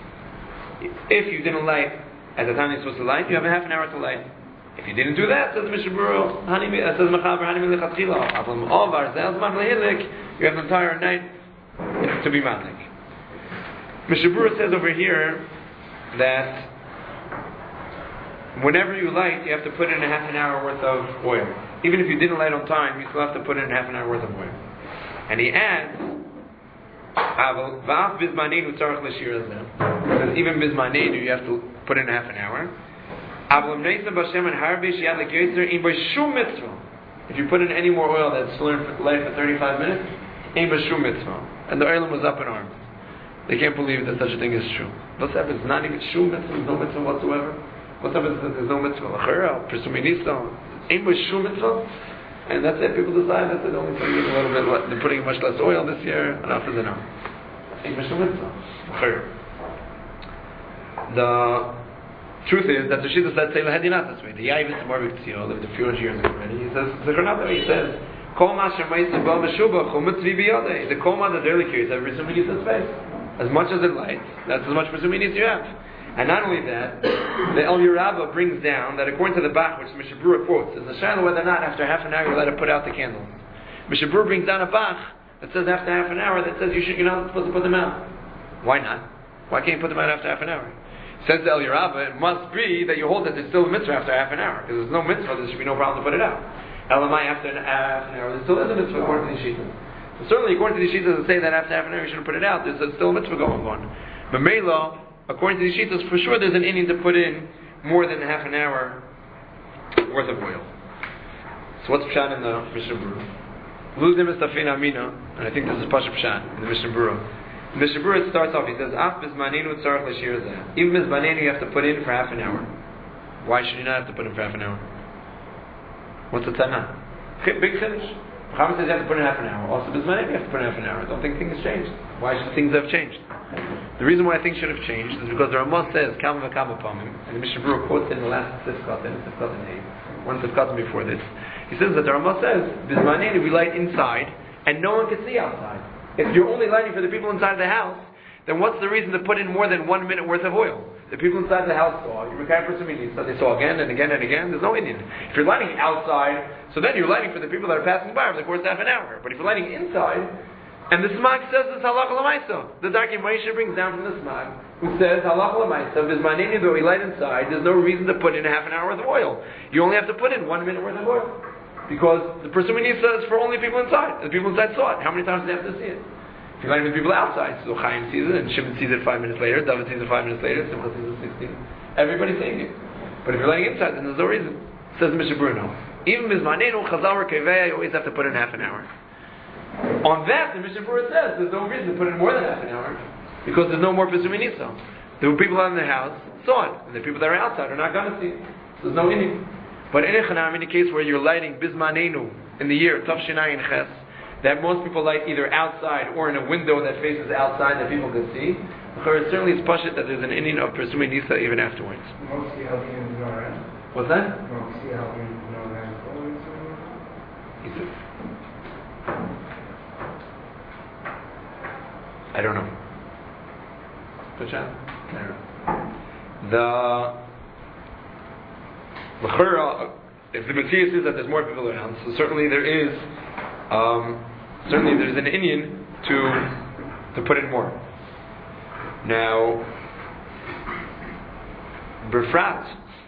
If you didn't light at the time you're supposed to light, you have a half an hour to light. If you didn't do that, says Mishnah Berurah, says Mechaber, Hani Milichatchila, Avlam Ovar, Zelzman Lehilik, you have the entire night to be madlik. Mishnah Berurah says over here that whenever you light, you have to put in a half an hour worth of oil. Even if you didn't light on time, you still have to put in a half an hour worth of oil. And he adds, Va'af bizmaneinu tzarech l'shir hazeh. Because even bizmaneinu, you have to put in a half an hour. If you put in any more oil that's light for thirty-five minutes, and the oil was up in arms. They can't believe that such a thing is true. What's up? It's not even shum mitzvah, no mitzvah whatsoever. What's up? There's no mitzvah. and that's it. People decide that's it. Only putting a little bit, le- they're putting much less oil this year. Enough is enough. The truth is that the Shita said Seila Hedinat this way. The Yavitz Marvik Tzio lived a few hundred years ago already. He says the He says Kol Masher Ma'isa Ba Meshuba Chumut Tzvi Biyadei. The Kol Ma that they're curious have presuming it's space. As much as it lights, that's as much presuming as you have. And not only that, the El Yerabba brings down that according to the Bach, which Mishabura quotes, is a shadow whether or not after half an hour you let it put out the candles. Mishabura brings down a Bach that says after half an hour that says you should, you're not supposed to put them out. Why not? Why can't you put them out after half an hour? Says the El Yerabba, it must be that you hold that there's still a mitzvah after half an hour, because there's no mitzvah, there should be no problem to put it out. Elamai after an, half an hour, there still is a mitzvah according to the Shita. So certainly according to the Shita that say that after half an hour you shouldn't put it out, there's still a mitzvah going on. But Mela, according to the Shitas, for sure there's an inning to put in more than half an hour worth of oil. So what's Pshat in the Mishnah Berurah? Luzim is Tafina Amina, and I think this is Pasha Pshat in the Mishnah Berurah. The Mishnah Berurah starts off, he says, Af Bizmanenu Tzarech L'Shir Zeh. Even Bizmanenu you have to put in for half an hour. Why should you not have to put in for half an hour? What's the Tanah? Big finish. Muhammad says you have to put in half an hour. Also Bizmanenu you have to put in half an hour. I don't think things changed. Why should things have changed? The reason why things should have changed is because the Ramah says, Kama v'kama pamim, and the Mishnah Berurah quotes in the last Sifkat, in Sifkat eight, one Sifkat before this. He says that the Ramah says, Bizmanenu we light inside, and no one can see outside. If you're only lighting for the people inside the house, then what's the reason to put in more than one minute worth of oil? The people inside the house saw, you can't presume so they saw again and again and again, there's no Indian. If you're lighting outside, so then you're lighting for the people that are passing by over the course of half an hour. But if you're lighting inside, and the Smag says this halakha l'maisa. The Darkei Moshe brings down from the Smag, who says halakha l'maisa, Bizmanenu though we light inside, there's no reason to put in half an hour worth of oil. You only have to put in one minute worth of oil. Because the presuming nisa is for only people inside. The people inside saw it. How many times do they have to see it? If you're lighting with people outside, so Chaim sees it, and Shimon sees it five minutes later, David sees it five minutes later, Simcha sees it sixteen. Everybody's seeing it. But if you're lighting inside, then there's no reason. Says Mishnah Berurah. Even Bizmanenu, Chazal or Kevei, you always have to put in half an hour. On that, the Mishnah Berurah says there's no reason to put in more than half an hour, because there's no more presuming nisa. The people out in the house saw it, and the people that are outside are not going to see it. So there's no inning. But in a in a case where you're lighting Bizmanenu in the year Tafshinai and Ches, that most people light either outside or in a window that faces outside that people can see, certainly it's pashut that there's an inning of presuming nisa even afterwards. What's that? He said, I don't know. Good job. I don't know. The if the Matthias is that there's more people around, so certainly there is, um, certainly there's an Indian to to put in more. Now, Befrat,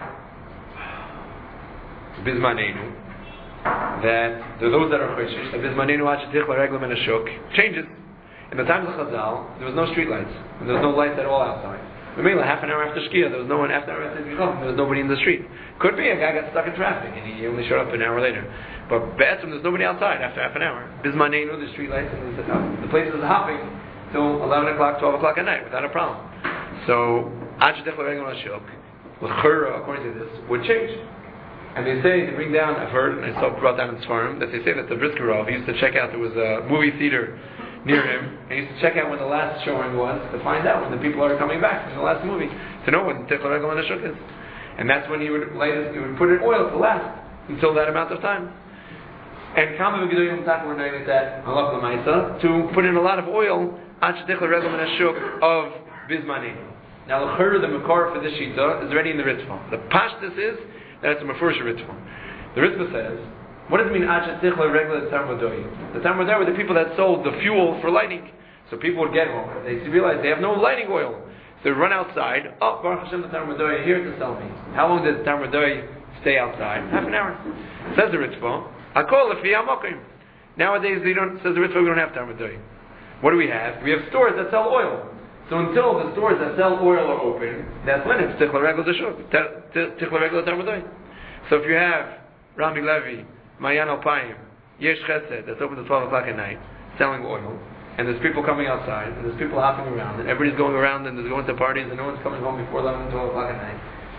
Bizmanenu, that there are those that are Choshish, that Bizmanenu Achetich L'Reglam and Ashuk changes. In the times of Chazal, there was no street lights, and there was no lights at all outside. Maybe half an hour after Shkia, there was no one after after Shkia, there was nobody in the street. Could be a guy got stuck in traffic and he only showed up an hour later. But Be'etzim, there's nobody outside after half an hour. Bizmanenu, the street lights, and the place is hopping till eleven o'clock, twelve o'clock at night without a problem. So, Achetich L'Reglam Ashuk, with Chura, according to this, would change. And they say, they bring down, I've heard, and I saw brought down in Sfarim, that they say that the Brisker Rav used to check out, there was a movie theater near him, and he used to check out when the last showing was to find out when the people are coming back from the last movie, to know when Tichel Regel and Ashuk is. And that's when he would light it, he would put in oil to last until that amount of time. And Kama v'Gedolim Taka were knowing that halakha l'maisa to put in a lot of oil Ach Tichel Regel and Ashuk of Bizmanenu. Now the chur, the makar for this shita is already in the Ritva. The pashtus is that it's a mafurish Ritva. The Ritva says, what does it mean, Achet Tichla Regla Tarmadoy? The Tarmadoy were the people that sold the fuel for lighting. So people would get home, they realize they have no lighting oil. So they run outside, oh, Baruch Hashem, the Tarmadoy are here to sell me. How long does the Tarmadoy stay outside? Half an hour. Says the Ritva, Akol Lefi Hamokim. Nowadays, they don't, says the Ritva, we don't have Tarmadoy. What do we have? We have stores that sell oil. So until the stores that sell oil are open, that's when it's Tichla Regla Zashuk, Tichla Regla Tarmadoy. So if you have Rami Levi, Mayan Alpayim, Yesh Chesed, that's open to twelve o'clock at night, selling oil, and there's people coming outside, and there's people hopping around, and everybody's going around, and there's going to parties, and no one's coming home before eleven, twelve o'clock at night.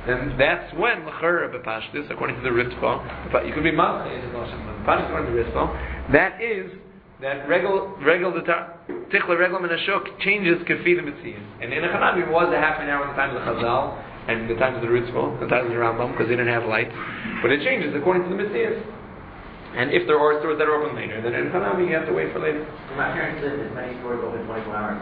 then that's when l'chera b'pashtus, according to the Ritva, but you could be malchus according to the Ritva. That is that regel regel the tichla regel minashuk changes kafi the mitzvah. And in a Chanami it was a half an hour in the time of the Chazal and the times of the Ritva, the times of the Rambam, because they didn't have lights. But it changes according to the mitzvah. And if there are stores that are open later, then in Chanami you have to wait for later.
My parents said that many stores open twenty-four hours.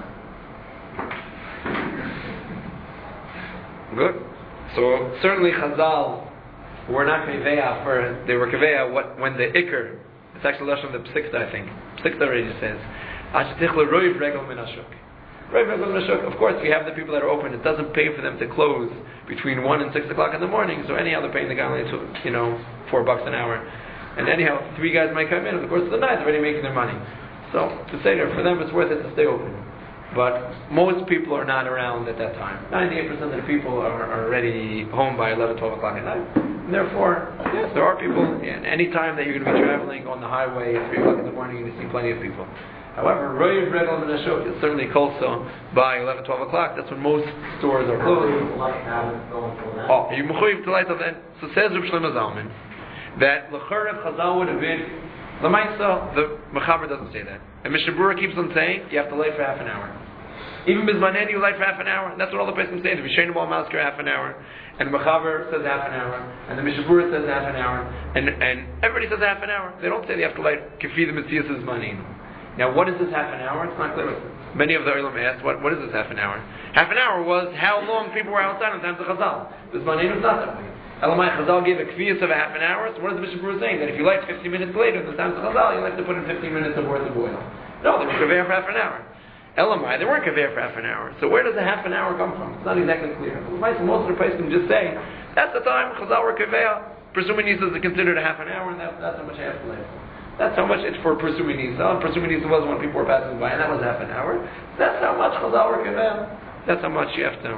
Good. So certainly Chazal were not kaveya for they were kaveya what when the ikr. It's actually lashon of the Psikta, I think. Psikta already says, "Ashtichla roiv regel minashuk." Roiv regel minashuk. Of course, we have the people that are open. It doesn't pay for them to close between one and six o'clock in the morning. So anyhow, they're paying the guy only two, you know four bucks an hour. And anyhow, three guys might come in. Of course, the night they're already making their money. So to say that for them, it's worth it to stay open. But most people are not around at that time. ninety-eight percent of the people are, are already home by eleven, twelve o'clock at night. And therefore, yes, there are people, and any time that you're going to be traveling on the highway at three o'clock in the morning, you're going to see plenty of people. However, Royev Regel and Ashok is certainly also by eleven, twelve o'clock. That's when most stores are closed. Oh, you mechuyev to light till then. So says Reb Shlomo Zalman that l'charav Chazal would have been Lamaisa, the Mechaber doesn't say that. And Mishnah Berurah keeps on saying, you have to light for half an hour. Even Bizmanen, you light for half an hour. And that's what all the Pesachim say. The Vishainu Bal Masker half an hour. And the Mechaber says half an hour. And the Mishnah Berurah says half an hour. And and everybody says half an hour. They don't say they have to light Kefi the Metzias Zmanin. Now what is this half an hour? It's not clear. Many of the Olam asked, what, what is this half an hour? Half an hour was how long people were outside on times of Chazal. Bizmanen was not that way. Elamai Chazal gave a kfiyas of a half an hour, so what is the Mishnah Berurah saying? That if you light fifteen minutes later, the times of Chazal, you have to put in fifteen minutes of worth of oil. No, they were kaveir for half an hour. Elamai, they weren't kaveir for half an hour. So where does the half an hour come from? It's not exactly clear. Most of the places can just say, that's the time Chazal were kaveir. Presuming Nisa is considered a half an hour, and that, that's how much I have to light for. That's how much it's for Presuming Nisa. Presuming Nisa was when people were passing by, and that was half an hour. That's how much Chazal were kaveir. That's how much you have to know.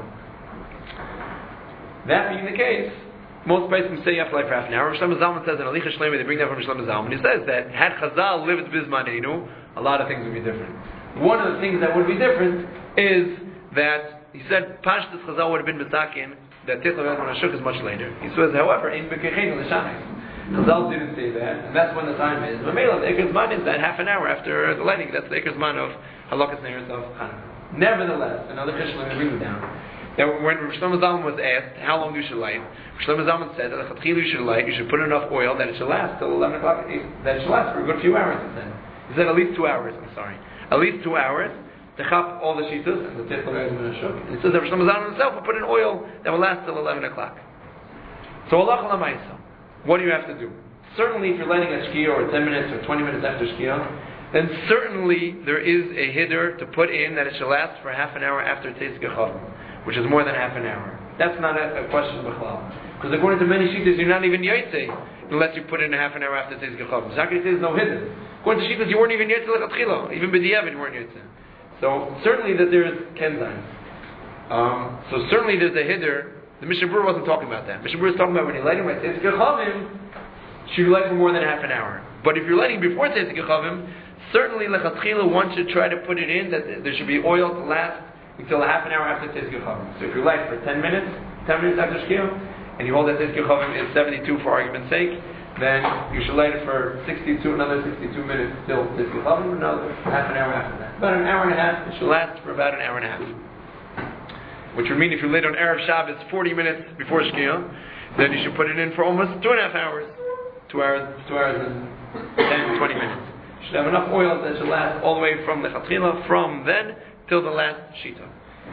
That being the case, most places say you have to light for half an hour. Shlomo Zalman says in Alicha Shlema, they bring that from Shlomo Zalman. He says that had Chazal lived Bizmanenu, a lot of things would be different. One of the things that would be different is that he said Pashtus Chazal would have been Misakin, that Tichla Regel Minashuk is much later. He says, however, in Bekechenu L'Shanis, Chazal didn't say that, and that's when the time is. Mamela, the Iker's Man is that half an hour after the lighting. That's the Iker's Man of Halakas Neiros of Hanukkah. Nevertheless, in Alicha Shlema, they bring it down. That when Shlomo Zalman was asked how long you should light, Shlomo Zalman said that you should light, you should put enough oil that it should last till eleven o'clock. That it should last for a good few hours. He said, he said at least two hours. I'm sorry, at least two hours to chop all the shitas and the tichel and the shuk. And he says that Shlomo Zalman himself will put in oil that will last till eleven o'clock. So Allah Lamaisa, what do you have to do? Certainly, if you're lighting a shkia or ten minutes or twenty minutes after shkia, then certainly there is a hiddur to put in that it should last for half an hour after Tzeis Gechavim, which is more than half an hour. That's not a, a question of Bechlal. Because according to many Shittas, you're not even Yaitse unless you put in a half an hour after Tzeis Gechavim. Zakri says no hidden. According to Shittas, you weren't even Yaitse Lechatchila. Even B'diavad, you weren't Yaitse. So certainly that there is Kenzan. Um, so certainly there's a hiddur. The Mishnah Berurah wasn't talking about that. Mishnah Berurah is talking about when you're lighting by Tzeis Gechavim, should you light for more than half an hour. But if you're lighting before Tzeis Gechavim, certainly Lechatchila one should try to put it in that there should be oil to last until a half an hour after Tzeis Gechavim. So if you light for ten minutes, ten minutes after Shkia, and you hold that Tzeis Gechavim is seventy-two for argument's sake, then you should light it for sixty-two, another sixty-two minutes till Tzeis Gechavim, another half an hour after that. About an hour and a half, it should last for about an hour and a half. Which would mean if you lit on Erev Shabbos forty minutes before Shkia, then you should put it in for almost two and a half hours. Two hours, two hours and ten, twenty minutes. You should have enough oil that should last all the way from the Chatchila, from then till the last Shita.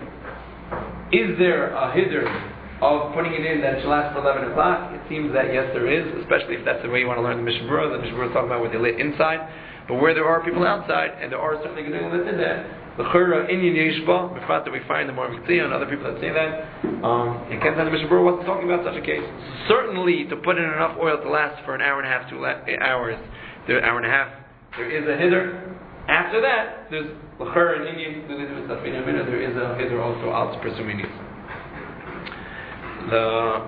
Is there a hiddur of putting it in that should last for eleven o'clock? It seems that yes, there is, especially if that's the way you want to learn the Mishnah Berurah. The Mishnah Berurah is talking about where they lit inside, but where there are people outside, and there are certainly Gedolim that did that. The Chura Inyan Yeshba, the fact that we find the Moravitzi and other people that say that, um, and Ken the Mishnah Berurah wasn't talking about such a case. Certainly, to put in enough oil to last for an hour and a half, two la- hours, the hour and a half, there is a hiddur. After that, there's L'chur and Inyan, there is a hiddur also al Presumini. The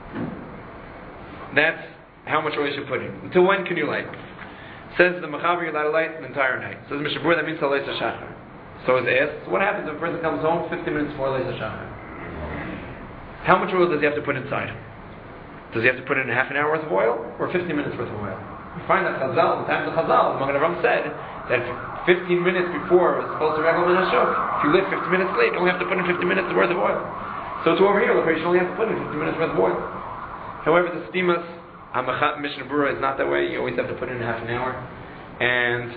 That's how much oil you should put in. Until when can you light? Says the Mechaber, you're allowed to light the entire night. Says the Mishnah Berurah, that means till Leis HaShachar. So it's asked, so what happens if a person comes home fifty minutes before Leis HaShachar? how much oil does he have to put inside? Does he have to put in half an hour worth of oil or fifteen minutes worth of oil? You find that Chazal, in the times of Chazal, the Magen Avraham said that fifteen minutes before was supposed to regal min hashuk. If you live fifteen minutes late, you only have to put in fifteen minutes worth of oil. So to over here, look, you only have to put in fifteen minutes worth of oil. However, the Stimas Hamachat Mishnah Berurah is not that way. You always have to put in half an hour, and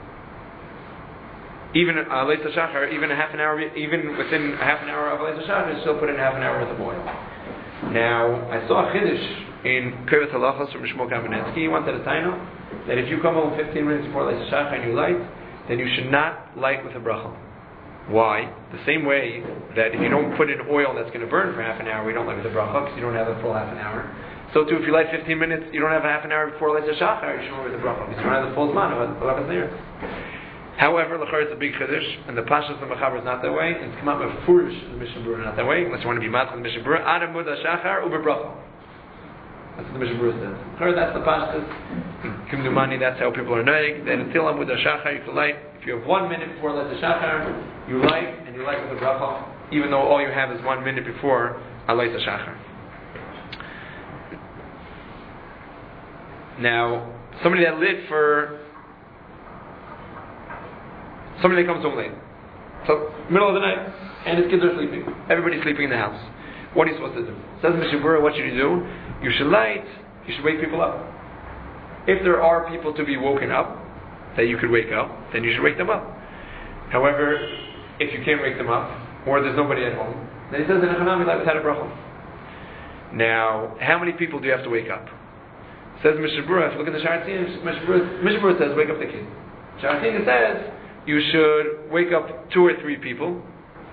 even uh, Leisa Shachar, even a half an hour, even within a half an hour of Leisa Shachar, you still put in half an hour worth of oil. Now, I saw a chiddush in Krevet Halachos from Shmuel Kamenetsky. He wanted to tell you that if you come home fifteen minutes before Leisa Shachar and you light, then you should not light with a bracha. Why? The same way that if you don't put in oil that's going to burn for half an hour, you don't light with a bracha because you don't have a full half an hour. So too, if you light fifteen minutes, you don't have a half an hour before Leisa Shachar, you shouldn't light with a bracha because you don't have the full zman of Halachos Neiros. However, l'chor it's a big chiddush, and the pashas of the mechaber is not that way. It's come out with furish in the Mishnah Berurah, not that way. Unless you want to be matzah in the Mishnah Berurah, Adam Muda Shachar Uber Bracha. That's what the Mishnah Berurah says. L'chor, that's the pashas. Kimdumani, that's how people are knowing. That until Amuda Shachar, you can light. If you have one minute before Leisa Shachar, you light and you light with a bracha, even though all you have is one minute before Leisa Shachar. Now, somebody that lit for Somebody that comes home late. So, middle of the night, and his kids are sleeping. Everybody's sleeping in the house. What are you supposed to do? Says Mishnah Berurah, what should you do? You should light, you should wake people up. If there are people to be woken up, that you could wake up, then you should wake them up. However, if you can't wake them up, or there's nobody at home, then he says, light without a bracha. Now, how many people do you have to wake up? Says Mishnah Berurah, if you look at the Sharatzin, Mishnah Berurah says, wake up the kid. Sharatzin says, you should wake up two or three people,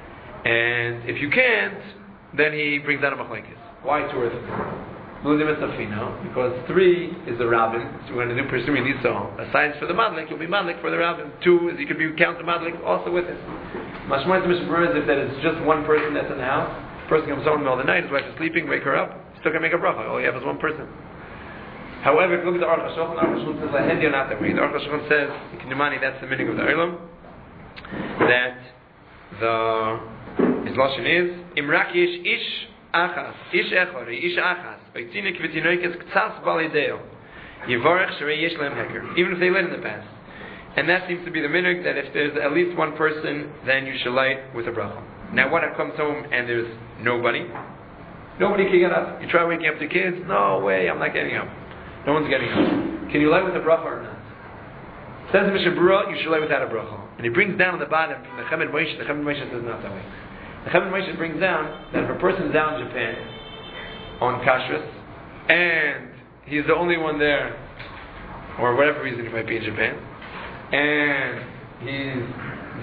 and if you can't, then he brings down a machlekes. Why two or three? Because three is the rabbin, so we're going to do pursuing Nisa. Aside for the madlik, you'll be madlik for the rabbin. Two is you could be count the madlik also with it. Mashma's Mishnah Berurah is if that it's just one person that's in the house, the person comes home in the middle of the night, his wife is sleeping, wake her up, still can make a bracha. All you have is one person. However, if you look at the Aruch HaShulchan, the Aruch HaShulchan says, "Lahedi or not that way." The Aruch HaShulchan says, "Kinumani, that's the meaning of the Olam, that the his lashon is Imrak yesh ish achas, ish echor, ish achas, v'tzinik v'tinoikes k'tzas balideo, yivarech sherei yesh lehem heker." Even if they live in the past, and that seems to be the minhag that if there's at least one person, then you should light with a bracha. Now, when it comes home and there's nobody, nobody can get up. You try waking up the kids, no way, I'm not getting up. No one's getting up. Can you light with a bracha or not? Says the Mishnah Berurah, you should light without a bracha. And he brings down on the bottom from the Chemed Moshe. The Chemed Moshe says not that way. The Chemed Moshe brings down that if a person's down in Japan on kashrus and he's the only one there, or whatever reason he might be in Japan, and he's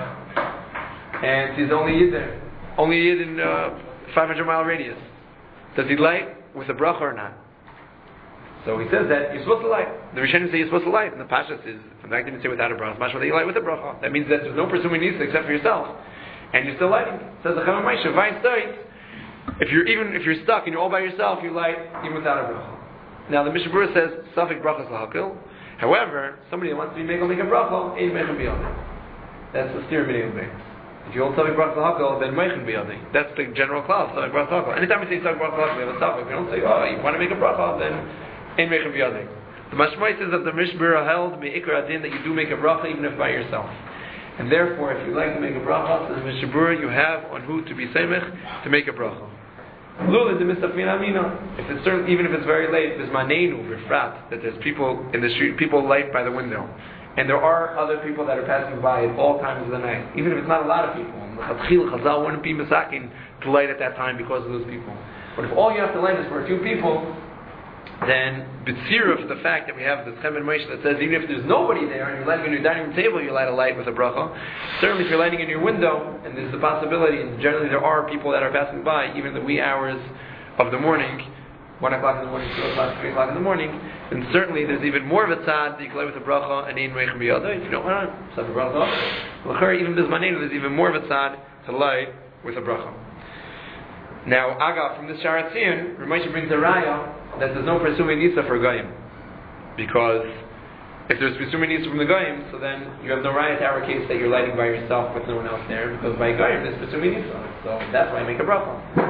the and he's the only yid there, only yid in uh, five hundred mile radius. Does he light with a bracha or not? So he says that you're supposed to light. The Rishonim say you're supposed to light, and the Pasha says, in fact, even say without a bracha, mashma that you light with a bracha. That means that there's no presuming nisa except for yourself, and you're still lighting. Says the Chama Moshe, Vayin Stoit. If you're even if you're stuck and you're all by yourself, you light even without a bracha. Now the Mishnah Berurah says Safik brachas lahakil. However, somebody who wants to be made make a bracha, ain't mechem biyadei. That's the steer meaning of it. If you hold Safik brachas lahakil, then mechem biyadei. That's the general clause. Safik brachas lahakil. Anytime we say Safik brachas lahakil, we have a Safik. We don't say, oh, you want to make a bracha, then. The Mashmai says that the Mishnah Berurah held me'ikar adin that you do make a bracha even if by yourself, and therefore if you like to make a bracha, says Mishnah Berurah, you have on who to be semech to make a bracha. Lula de mistafin amina. If it's certain, even if it's very late, there's maneinu b'frat that there's people in the street, people light by the window, and there are other people that are passing by at all times of the night, even if it's not a lot of people. Chazil Chazal wouldn't be masakin to light at that time because of those people. But if all you have to light is for a few people, then b'tziruf the fact that we have this Chemed Moshe that says even if there's nobody there and you're lighting on your dining room table, you light a light with a bracha. Certainly if you're lighting in your window, and there's the possibility, and generally there are people that are passing by, even in the wee hours of the morning, one o'clock in the morning, two o'clock, three o'clock in the morning, then certainly there's even more of a tzad that you can light with a bracha and ein meichem biyadei. If you don't want to, a bracha. Even if there's manenu, there's even more of a tzad to light with a bracha. Now, Aga, from this Sharat Tzion, Ramosha brings a raya that there's no presuming nisa for goyim, because if there's presuming nisa from the goyim, so then you have no raya to our case that you're lighting by yourself with no one else there, because by goyim there's presuming nisa, so that's why I make a bracha.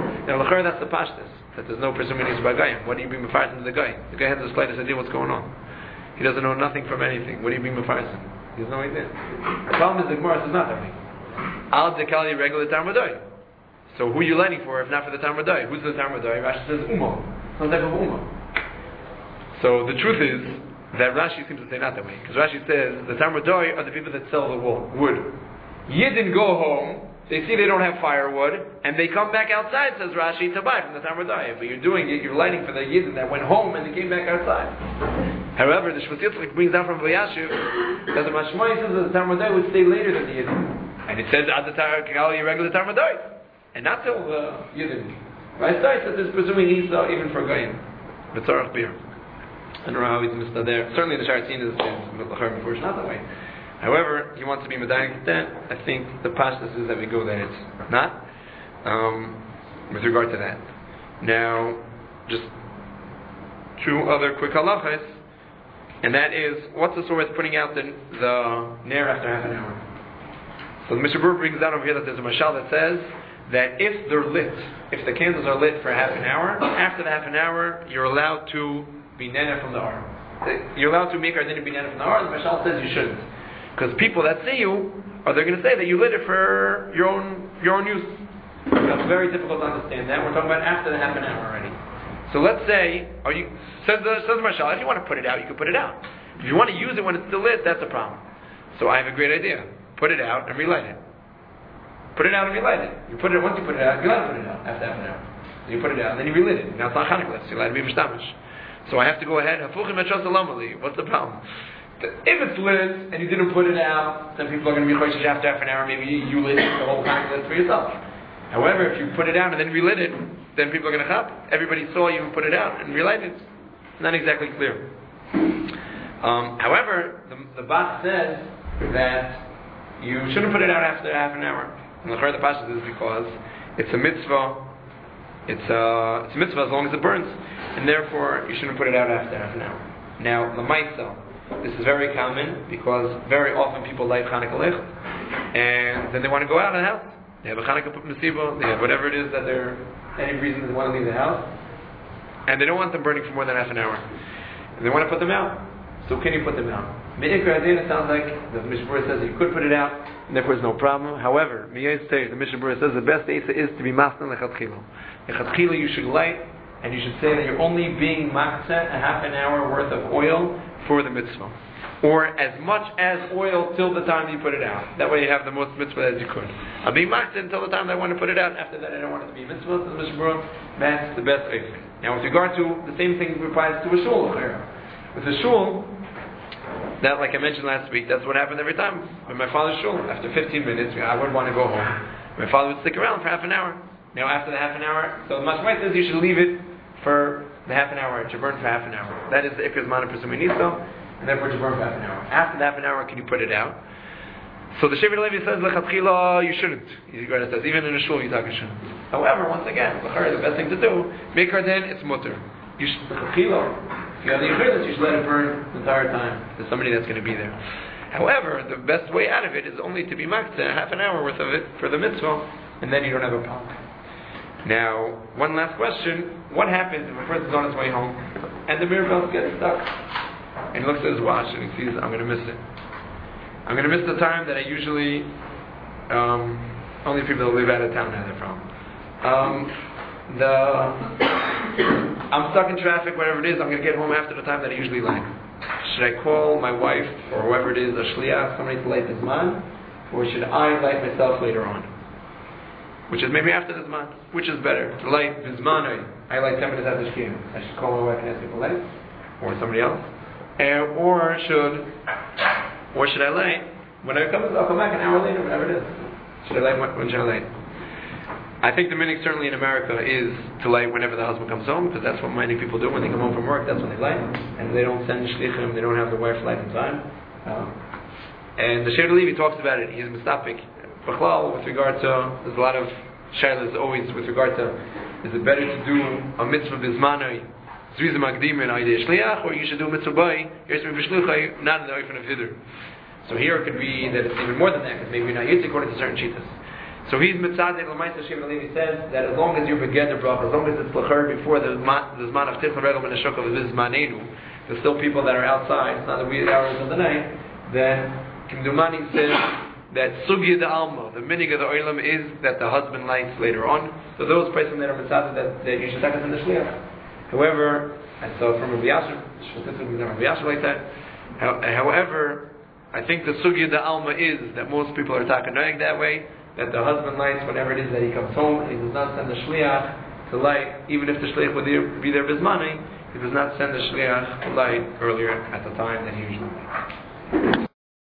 Now, l'chor, that's the pashtus, that there's no presuming he's bagayim. What do you be mefarsim to the guy? The guy has the slightest idea what's going on. He doesn't know nothing from anything. What do you be mefarsim? He has no idea. The problem is the Gemara says not that way. Al dekali regular tarmadoi. So who are you learning for if not for the tarmadoi? Who's the tarmadoi? Rashi says umo. Some type of umo. So the truth is that Rashi seems to say not that way. Because Rashi says the tarmadoi are the people that sell the wood. Yidden go home, they see they don't have firewood, and they come back outside, says Rashi, to buy from the tarmadoi. But you're doing it, you're lighting for the Yidden that went home and they came back outside. However, the Shvus Yitzchak brings down from Vayashiv that the Mashmai says that the tarmadoi would stay later than the Yidden. And it says, Ad the regular tarmadoi. And not till the Yidden. Right? So it says it's presuming Isa even for Goyim. B'tzarach beer. I don't know how he's missed that there. Certainly the Sharatzin is is not that way. However, he wants to be medayik to that. I think the pashtus is that we go that it's not. Um, with regard to that. Now, just two other quick halachas, and that is, what's the source putting out the, the nair after half an hour? So the Mishnah Berurah brings down over here that there's a mashal that says that if they're lit, if the candles are lit for half an hour, after the half an hour, you're allowed to be nana from the arm. You're allowed to make our dinner be nana from the arm. The mashal says you shouldn't. Because people that see you, are they going to say that you lit it for your own your own use? That's very difficult to understand that. We're talking about after the half an hour already. So let's say, are you says the says the mashal, if you want to put it out, you can put it out. If you want to use it when it's still lit, that's a problem. So I have a great idea. Put it out and relight it. Put it out and relight it. You put it once you put it out, you let it put it out after half an hour. So you put it out and then you relit it. Now it's not Chanukah, so you let it be mishtamish. So I have to go ahead. What's the problem? If it's lit and you didn't put it out, then people are going to be choishish after half an hour. Maybe you lit the whole Chanukah list for yourself. However, if you put it out and then relit it, then people are going to chap. Everybody saw you put it out and relight it. Not exactly clear. Um, however, the, the Bach says that you shouldn't put it out after half an hour. And the Chayr the Pashas is because it's a mitzvah. It's a, it's a mitzvah as long as it burns, and therefore you shouldn't put it out after half an hour. Now, l'maisa, this is very common because very often people light Chanukah Lech, and then they want to go out of the house. They have a Chanukah Mesiba, they have whatever it is that they're any reason they want to leave the house, and they don't want them burning for more than half an hour, and they want to put them out. So can you put them out? Me'ikar Adin, it sounds like the Mishnah Berurah says you could put it out, and therefore there's no problem. However, the Mishnah Berurah says the best Eisa is to be masnan lechatchila. Lechatchila you should light, and you should say that you're only being makzeh a half an hour worth of oil for the mitzvah. Or as much as oil till the time you put it out. That way you have the most mitzvah as you could. I'll be makzeh until the time I want to put it out. After that I don't want it to be a mitzvah. So the Mishnah Berurah, that's the best Eisa. Now with regard to, the same thing applies to a shul. With a shul, that, like I mentioned last week, that's what happened every time. With my father's shul, after fifteen minutes, I would want to go home. My father would stick around for half an hour. Now, after the half an hour, so the Mashmai says you should leave it for the half an hour. It should burn for half an hour. That is the Ikaz Mana Presuming Niso, and therefore it should burn for half an hour. After the half an hour, can you put it out? So the Shevet Levi says, Lechatchila, you shouldn't. He says, even in a shul, you talk you shouldn't. However, once again, the best thing to do, make her then, it's mutter. You should, Lechatchila. If you have the Yichidus, you should let it burn the entire time. There's somebody that's going to be there. However, the best way out of it is only to be makzeh, half an hour worth of it for the mitzvah, and then you don't have a problem. Now, one last question. What happens if a person's on his way home, and the mirror bell gets stuck? And he looks at his watch, and he sees, I'm going to miss it. I'm going to miss the time that I usually, um, only people that live out of town have it from. Um, the I'm stuck in traffic, whatever it is, I'm going to get home after the time that I usually like. Should I call my wife, or whoever it is, a shliach, somebody to light this man, or should I light myself later on? Which is maybe after this man. Which is better? To light bizmanoi, I light ten minutes after shkiyah. I should call my wife and ask her to light, or somebody else. And, or should, or should I light when I come? I'll come back an hour later, whatever it is. Should I light? When, when should I light? I think the minhag certainly in America is to light whenever the husband comes home, because that's what many people do when they come home from work. That's when they light, and they don't send shlichim. They don't have the wife light in time. Um, and the Shevet Levi talks about it. He's mistapik. B'chlal, with regard to, there's a lot of shaylas always with regard to, is it better to do a mitzvah bizmanoi, zriza magdimin aydei shliach, or you should do a mitzvah by yismi b'shluchai, not in the oifen of hither. So here it could be that it's even more than that, because maybe you're not yitzik according to certain cheetahs. So he's mitzadeh l'maisa Shimon Levi says that as long as you're begeder bracha, as long as it's l'cher before the zman the zman of tichel regel ben hashukah is zmanenu, there's still people that are outside. It's not the wee hours of the night. Then Kimdumani says that sugya de alma, the minig of the oilam is that the husband lights later on. So those person that are mitzadeh that, that you should take us in the shliach. However, I saw from Rabbi Yasser, Rabbi Yasser like that. However, I think the sugya de alma is that most people are talking that way. That the husband lights whenever it is that he comes home, and he does not send the shliach to light, even if the shliach would be there bismani, he does not send the shliach to light earlier at the time that he usually lights.